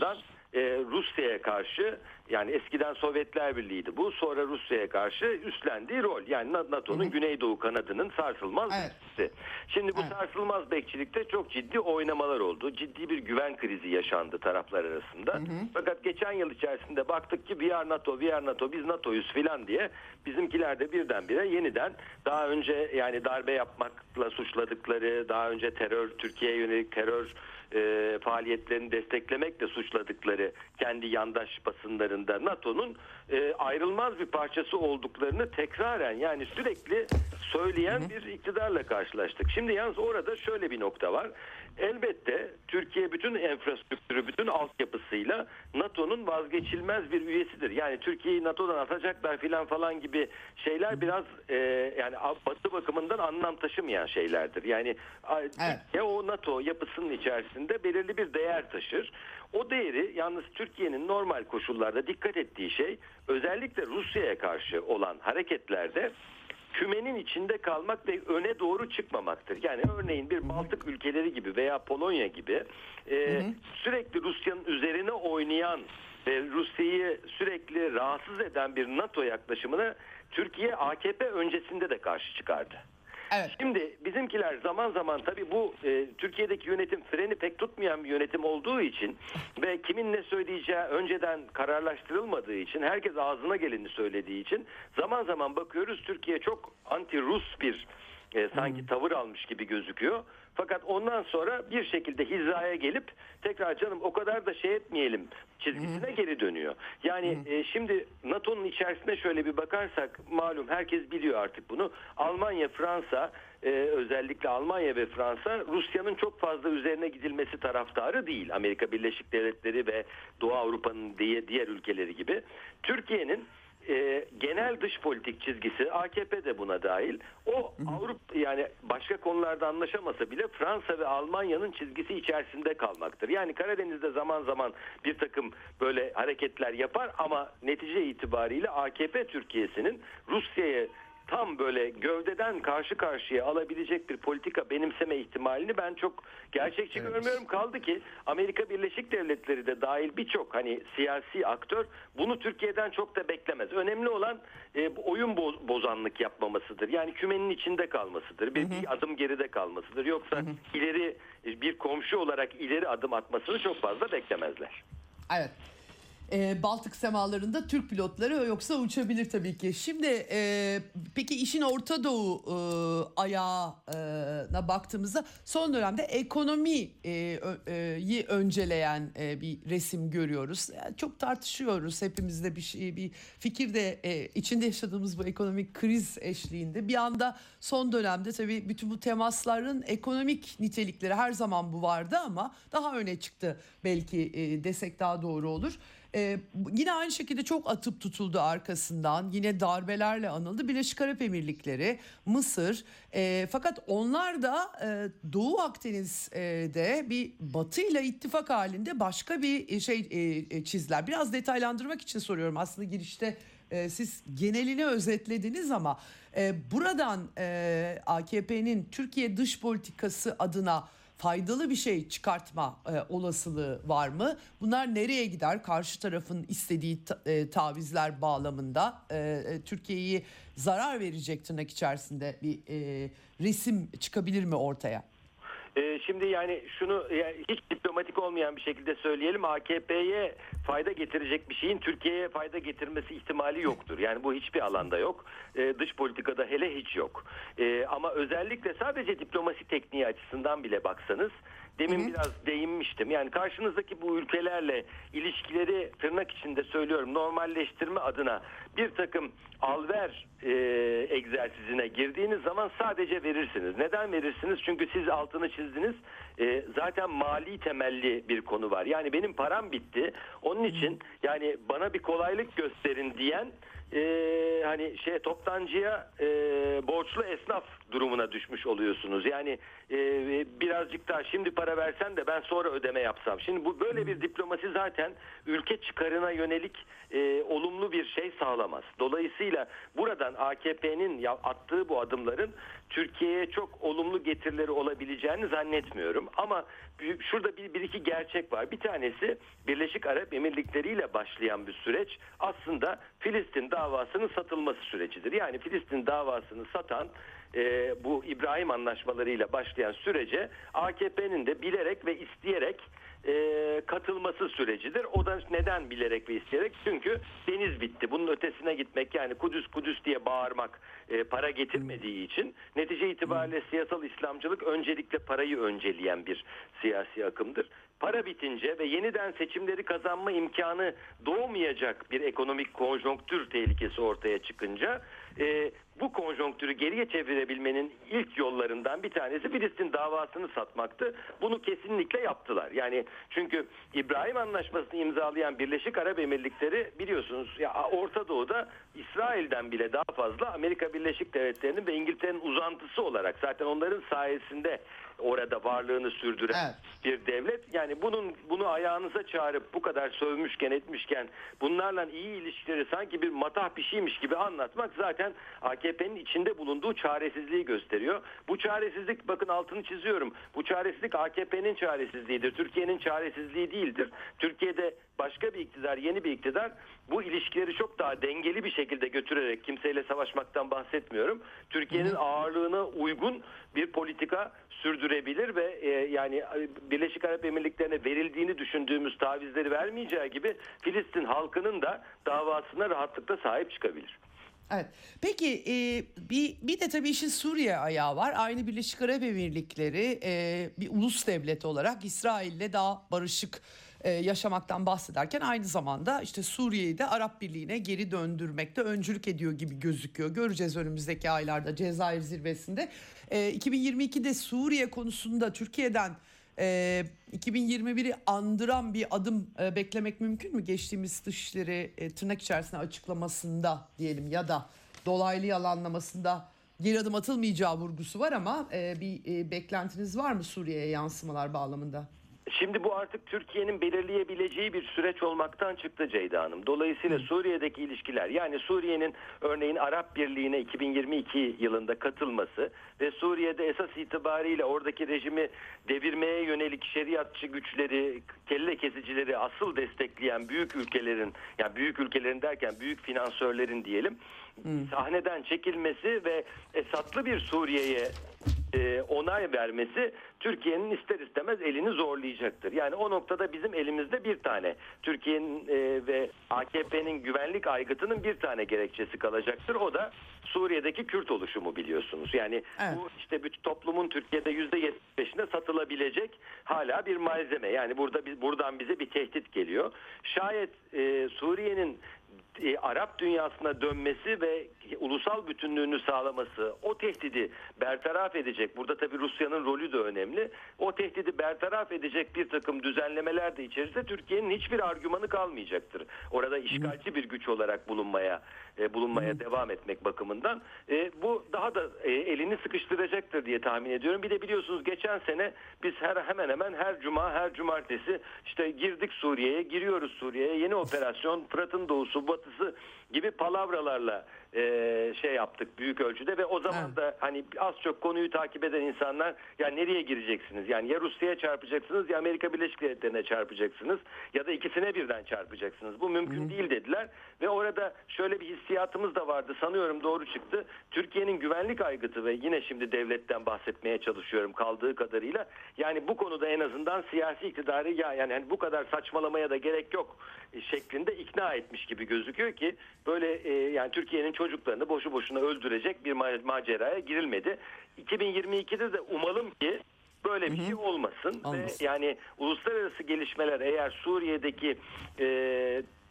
e, Rusya'ya karşı, yani eskiden Sovyetler Birliği'ydi bu, sonra Rusya'ya karşı üstlendiği rol. Yani NATO'nun hı hı. Güneydoğu kanadının sarsılmaz
evet.
bekçisi. Şimdi bu
evet.
sarsılmaz bekçilikte çok ciddi oynamalar oldu. Ciddi bir güven krizi yaşandı taraflar arasında. Hı hı. Fakat geçen yıl içerisinde baktık ki we are NATO, we are NATO, biz NATO'yuz filan diye bizimkiler de birdenbire yeniden daha önce yani darbe yapmakla suçladıkları, daha önce terör, Türkiye'ye yönelik terör E, faaliyetlerini desteklemekle suçladıkları kendi yandaş basınlarında NATO'nun e, ayrılmaz bir parçası olduklarını tekraren, yani sürekli söyleyen bir iktidarla karşılaştık. Şimdi yalnız orada şöyle bir nokta var. Elbette Türkiye bütün enfrastrüktürü, bütün altyapısıyla NATO'nun vazgeçilmez bir üyesidir. Yani Türkiye'yi NATO'dan atacaklar filan falan gibi şeyler biraz e, yani Batı bakımından anlam taşımayan şeylerdir. Yani evet. Türkiye o NATO yapısının içerisinde belirli bir değer taşır. O değeri yalnız Türkiye'nin normal koşullarda dikkat ettiği şey, özellikle Rusya'ya karşı olan hareketlerde kümenin içinde kalmak ve öne doğru çıkmamaktır. Yani örneğin bir Baltık ülkeleri gibi veya Polonya gibi e, hı hı. sürekli Rusya'nın üzerine oynayan ve Rusya'yı sürekli rahatsız eden bir NATO yaklaşımına Türkiye A K P öncesinde de karşı çıkardı. Evet. Şimdi bizimkiler zaman zaman tabii bu e, Türkiye'deki yönetim freni pek tutmayan bir yönetim olduğu için ve kimin ne söyleyeceği önceden kararlaştırılmadığı için, herkes ağzına geleni söylediği için zaman zaman bakıyoruz Türkiye çok anti-Rus bir e, sanki hmm. tavır almış gibi gözüküyor. Fakat ondan sonra bir şekilde hizaya gelip tekrar canım o kadar da şey etmeyelim çizgisine hmm. geri dönüyor. Yani hmm. e, şimdi NATO'nun içerisine şöyle bir bakarsak, malum herkes biliyor artık bunu. Almanya, Fransa, e, özellikle Almanya ve Fransa Rusya'nın çok fazla üzerine gidilmesi taraftarı değil. Amerika Birleşik Devletleri ve Doğu Avrupa'nın diye diğer ülkeleri gibi. Türkiye'nin E, genel dış politik çizgisi, A K P de buna dahil, o Avrupa, yani başka konularda anlaşamasa bile Fransa ve Almanya'nın çizgisi içerisinde kalmaktır. Yani Karadeniz'de zaman zaman bir takım böyle hareketler yapar ama netice itibariyle A K P Türkiye'sinin Rusya'ya tam böyle gövdeden karşı karşıya alabilecek bir politika benimseme ihtimalini ben çok gerçekçi evet. görmüyorum. Kaldı ki Amerika Birleşik Devletleri de dahil birçok hani siyasi aktör bunu Türkiye'den çok da beklemez. Önemli olan e, oyun boz, bozanlık yapmamasıdır. Yani kümenin içinde kalmasıdır. Bir, hı hı. bir adım geride kalmasıdır. Yoksa hı hı. ileri bir komşu olarak ileri adım atmasını çok fazla beklemezler.
Evet. Ee, Baltık semalarında Türk pilotları yoksa uçabilir tabii ki. Şimdi e, peki işin Orta Doğu e, ayağına baktığımızda son dönemde ekonomiyi e, önceleyen e, bir resim görüyoruz. Yani çok tartışıyoruz hepimizde bir şey, bir fikirde e, içinde yaşadığımız bu ekonomik kriz eşliğinde. Bir anda son dönemde tabii bütün bu temasların ekonomik nitelikleri, her zaman bu vardı ama daha öne çıktı belki e, desek daha doğru olur. Ee, yine aynı şekilde çok atıp tutuldu arkasından, yine darbelerle anıldı Birleşik Arap Emirlikleri, Mısır, e, fakat onlar da e, Doğu Akdeniz'de bir Batı ile ittifak halinde başka bir şey e, çizdiler. Biraz detaylandırmak için soruyorum, aslında girişte e, siz genelini özetlediniz ama e, buradan e, A K P'nin Türkiye dış politikası adına faydalı bir şey çıkartma e, olasılığı var mı? Bunlar nereye gider? Karşı tarafın istediği ta, e, tavizler bağlamında e, Türkiye'yi zarar verecek tırnak içerisinde bir e, resim çıkabilir mi ortaya?
Ee, şimdi yani şunu yani hiç diplomatik olmayan bir şekilde söyleyelim, A K P'ye fayda getirecek bir şeyin Türkiye'ye fayda getirmesi ihtimali yoktur. Yani bu hiçbir alanda yok. Ee, dış politikada hele hiç yok. Ee, ama özellikle sadece diplomasi tekniği açısından bile baksanız, demin hı hı. biraz değinmiştim. Yani karşınızdaki bu ülkelerle ilişkileri tırnak içinde söylüyorum normalleştirme adına bir takım alver e, egzersizine girdiğiniz zaman sadece verirsiniz. Neden verirsiniz? Çünkü siz altını çizdiniz. E, zaten mali temelli bir konu var. Yani benim param bitti. Onun için Yani bana bir kolaylık gösterin diyen e, hani şey toptancıya e, borçlu esnaf durumuna düşmüş oluyorsunuz. Yani e, birazcık daha şimdi para versen de ben sonra ödeme yapsam. Şimdi bu böyle bir diplomasi zaten ülke çıkarına yönelik e, olumlu bir şey sağlamaz. Dolayısıyla buradan A K P'nin attığı bu adımların Türkiye'ye çok olumlu getirileri olabileceğini zannetmiyorum. Ama şurada bir, bir iki gerçek var. Bir tanesi Birleşik Arap Emirlikleri ile başlayan bir süreç aslında Filistin davasının satılması sürecidir. Yani Filistin davasını satan e, bu İbrahim anlaşmalarıyla başlayan sürece A K P'nin de bilerek ve isteyerek e, katılması sürecidir. O da neden bilerek ve isteyerek? Çünkü deniz bitti. Bunun ötesine gitmek, yani Kudüs Kudüs diye bağırmak e, para getirmediği için netice itibariyle siyasal İslamcılık öncelikle parayı önceleyen bir siyasi akımdır. Para bitince ve yeniden seçimleri kazanma imkanı doğmayacak bir ekonomik konjonktür tehlikesi ortaya çıkınca e, bu konjonktürü geriye çevirebilmenin ilk yollarından bir tanesi Filistin davasını satmaktı. Bunu kesinlikle yaptılar. Yani çünkü İbrahim Anlaşması'nı imzalayan Birleşik Arap Emirlikleri biliyorsunuz ya Orta Doğu'da İsrail'den bile daha fazla Amerika Birleşik Devletleri'nin ve İngiltere'nin uzantısı olarak zaten onların sayesinde orada varlığını sürdüren evet. bir devlet. Yani bunun bunu ayağınıza çağırıp bu kadar sövmüşken etmişken bunlarla iyi ilişkileri sanki bir matah bir şeymiş gibi anlatmak zaten A K P'nin içinde bulunduğu çaresizliği gösteriyor. Bu çaresizlik, bakın altını çiziyorum, bu çaresizlik A K P'nin çaresizliğidir. Türkiye'nin çaresizliği değildir. Türkiye'de başka bir iktidar, yeni bir iktidar bu ilişkileri çok daha dengeli bir şekilde götürerek, kimseyle savaşmaktan bahsetmiyorum, Türkiye'nin ağırlığına uygun bir politika sürdürebilir ve e, yani Birleşik Arap Emirlikleri'ne verildiğini düşündüğümüz tavizleri vermeyeceği gibi Filistin halkının da davasına rahatlıkla sahip çıkabilir.
Evet. Peki e, bir bir de tabii işin Suriye ayağı var. Aynı Birleşik Arap Emirlikleri e, bir ulus devlet olarak İsrail'le daha barışık e, yaşamaktan bahsederken aynı zamanda işte Suriye'yi de Arap Birliği'ne geri döndürmekte öncülük ediyor gibi gözüküyor. Göreceğiz önümüzdeki aylarda Cezayir zirvesinde. E, iki bin yirmi ikide Suriye konusunda Türkiye'den e, iki bin yirmi biri andıran bir adım e, beklemek mümkün mü? Geçtiğimiz dışişleri e, tırnak içerisinde açıklamasında diyelim ya da dolaylı yalanlamasında geri adım atılmayacağı vurgusu var ama e, bir e, beklentiniz var mı Suriye'ye yansımalar bağlamında?
Şimdi bu artık Türkiye'nin belirleyebileceği bir süreç olmaktan çıktı Ceyda Hanım. Dolayısıyla Hı. Suriye'deki ilişkiler, yani Suriye'nin örneğin Arap Birliği'ne iki bin yirmi iki yılında katılması ve Suriye'de esas itibariyle oradaki rejimi devirmeye yönelik şeriatçı güçleri, kelle kesicileri asıl destekleyen büyük ülkelerin, yani büyük ülkelerin derken büyük finansörlerin diyelim, Hı. sahneden çekilmesi ve Esad'lı bir Suriye'ye e, onay vermesi Türkiye'nin ister istemez elini zorlayacaktır. Yani o noktada bizim elimizde bir tane Türkiye'nin e, ve A K P'nin güvenlik aygıtının bir tane gerekçesi kalacaktır. O da Suriye'deki Kürt oluşumu, biliyorsunuz. Yani evet. bu işte bütün toplumun Türkiye'de yüzde yetmiş beşine satılabilecek hala bir malzeme. Yani burada biz buradan bize bir tehdit geliyor. Şayet e, Suriye'nin E, Arap dünyasına dönmesi ve ulusal bütünlüğünü sağlaması o tehdidi bertaraf edecek. Burada tabii Rusya'nın rolü de önemli. O tehdidi bertaraf edecek bir takım düzenlemeler de içerisinde Türkiye'nin hiçbir argümanı kalmayacaktır. Orada işgalci bir güç olarak bulunmaya e, bulunmaya devam etmek bakımından. E, bu daha da e, elini sıkıştıracaktır diye tahmin ediyorum. Bir de biliyorsunuz geçen sene biz her hemen hemen her cuma, her cumartesi işte girdik Suriye'ye, giriyoruz Suriye'ye. Yeni operasyon, Fırat'ın doğusu, batısı gibi palavralarla e, şey yaptık büyük ölçüde ve o zaman evet. da hani az çok konuyu takip eden insanlar ya nereye gireceksiniz? Yani ya Rusya'ya çarpacaksınız ya Amerika Birleşik Devletleri'ne çarpacaksınız ya da ikisine birden çarpacaksınız. Bu mümkün Hı. değil dediler ve orada şöyle bir hissiyatımız da vardı, sanıyorum doğru çıktı. Türkiye'nin güvenlik aygıtı ve yine şimdi devletten bahsetmeye çalışıyorum kaldığı kadarıyla. Yani bu konuda en azından siyasi iktidarı ya yani hani bu kadar saçmalamaya da gerek yok şeklinde ikna etmiş gibi gözüküyor ki böyle e, yani Türkiye'nin çocuklarını boşu boşuna öldürecek bir maceraya girilmedi. iki bin yirmi ikide de umalım ki böyle bir hı hı. şey olmasın. Olmasın. Ve yani uluslararası gelişmeler eğer Suriye'deki e,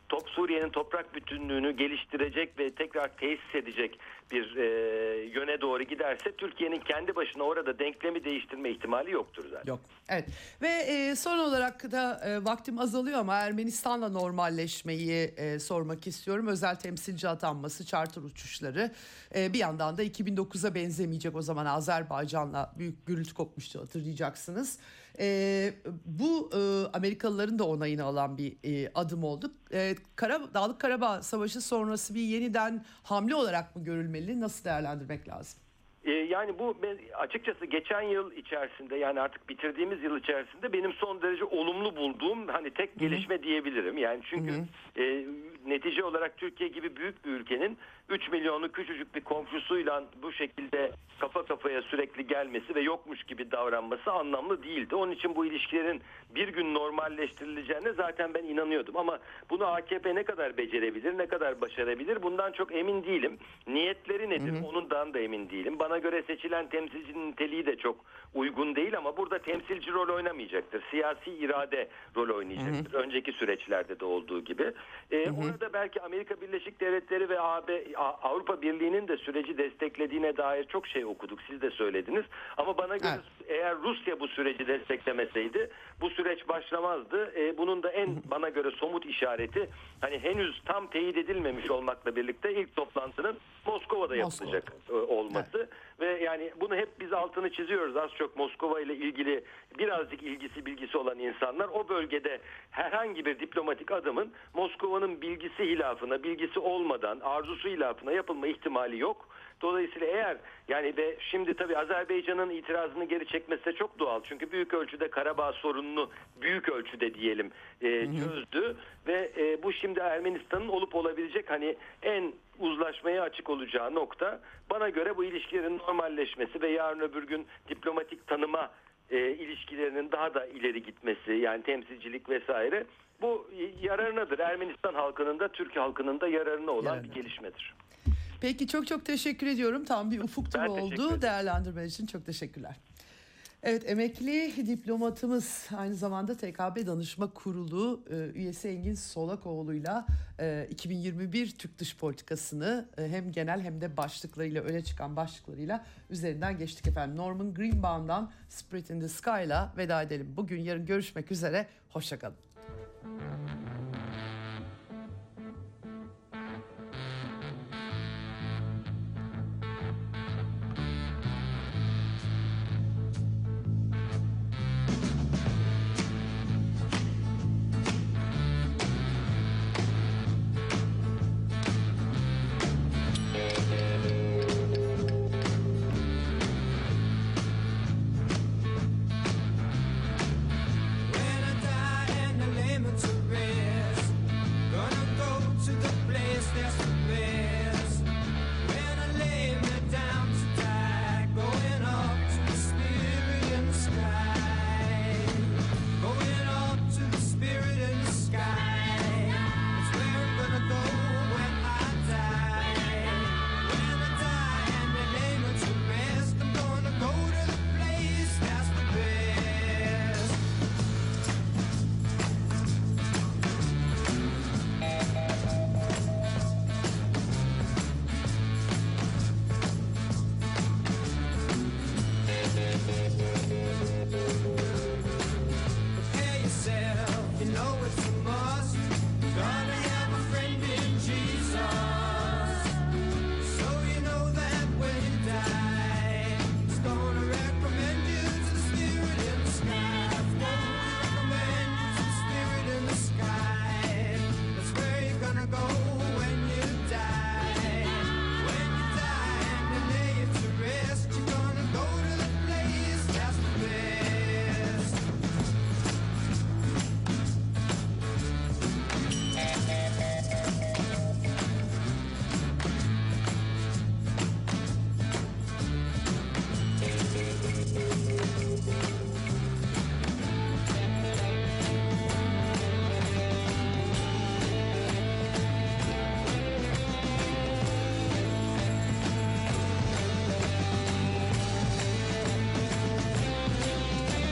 top Suriye'nin toprak bütünlüğünü geliştirecek ve tekrar tesis edecek bir e, yöne doğru giderse Türkiye'nin kendi başına orada denklemi değiştirme ihtimali yoktur zaten.
Yok. Evet. Ve e, son olarak da e, vaktim azalıyor ama Ermenistan'la normalleşmeyi e, sormak istiyorum. Özel temsilci atanması, charter uçuşları. E, bir yandan da iki bin dokuza benzemeyecek, o zaman Azerbaycan'la büyük gürültü kopmuştu, hatırlayacaksınız. E, bu e, Amerikalıların da onayını alan bir e, adım oldu. E, Kara, Dağlık Karabağ Savaşı sonrası bir yeniden hamle olarak mı görülmeli? Nasıl değerlendirmek lazım?
Yani bu açıkçası geçen yıl içerisinde, yani artık bitirdiğimiz yıl içerisinde benim son derece olumlu bulduğum hani tek gelişme Hı-hı. diyebilirim. Yani çünkü Hı-hı. e, netice olarak Türkiye gibi büyük bir ülkenin üç milyonlu küçücük bir komşusuyla bu şekilde kafa kafaya sürekli gelmesi ve yokmuş gibi davranması anlamlı değildi. Onun için bu ilişkilerin bir gün normalleştirileceğine zaten ben inanıyordum. Ama bunu A K P ne kadar becerebilir, ne kadar başarabilir, bundan çok emin değilim. Niyetleri nedir, Hı-hı. onundan da emin değilim. Bana göre seçilen temsilcinin niteliği de çok uygun değil ama burada temsilci rol oynamayacaktır. Siyasi irade rol oynayacaktır. Hı hı. Önceki süreçlerde de olduğu gibi. Ee, hı hı. Orada belki Amerika Birleşik Devletleri ve A B, Avrupa Birliği'nin de süreci desteklediğine dair çok şey okuduk. Siz de söylediniz. Ama bana göre evet. eğer Rusya bu süreci desteklemeseydi bu süreç başlamazdı. Ee, bunun da en bana göre somut işareti, hani henüz tam teyit edilmemiş olmakla birlikte ilk toplantının Moskova'da yapılacak Moskova. olması. Evet. Ve yani bunu hep biz altını çiziyoruz, az çok Moskova ile ilgili birazcık ilgisi bilgisi olan insanlar o bölgede herhangi bir diplomatik adımın Moskova'nın bilgisi hilafına, bilgisi olmadan, arzusu hilafına yapılma ihtimali yok. Dolayısıyla eğer yani ve şimdi tabii Azerbaycan'ın itirazını geri çekmesi de çok doğal. Çünkü büyük ölçüde Karabağ sorununu büyük ölçüde diyelim e, çözdü ve e, bu şimdi Ermenistan'ın olup olabilecek hani en uzlaşmaya açık olacağı nokta. Bana göre bu ilişkilerin normalleşmesi ve yarın öbür gün diplomatik tanıma e, ilişkilerinin daha da ileri gitmesi, yani temsilcilik vesaire, bu yararınadır. Ermenistan halkının da Türk halkının da yararına olan yani bir gelişmedir.
Peki, çok çok teşekkür ediyorum. Tam bir ufuk turu oldu. Değerlendirme için çok teşekkürler. Evet, emekli diplomatımız, aynı zamanda T K B Danışma Kurulu e, üyesi Engin Solakoğlu'yla e, iki bin yirmi bir Türk dış politikasını e, hem genel hem de başlıklarıyla, öne çıkan başlıklarıyla üzerinden geçtik efendim. Norman Greenbaum'dan Spirit in the Sky'la veda edelim. Bugün, yarın görüşmek üzere. Hoşça kalın.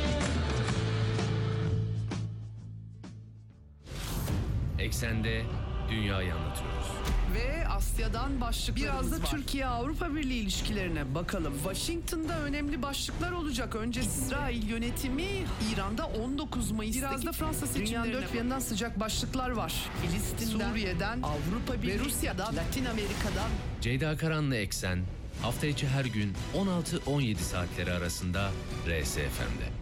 Eksende dünyayı anlatıyoruz.
Ve Asya'dan başlıklarımız
Biraz da
var. Türkiye-Avrupa Birliği ilişkilerine bakalım. Washington'da önemli başlıklar olacak. Önce İsrail yönetimi İran'da on dokuz Mayıs'taki
Biraz da Fransa seçimlerine
dünyanın dört bir yanından sıcak başlıklar var. Filistin'den, Suriye'den, Avrupa Birliği ve Rusya'dan, Latin Amerika'dan.
Ceyda Karan'la Eksen hafta içi her gün on altı on yedi saatleri arasında R S F M'de.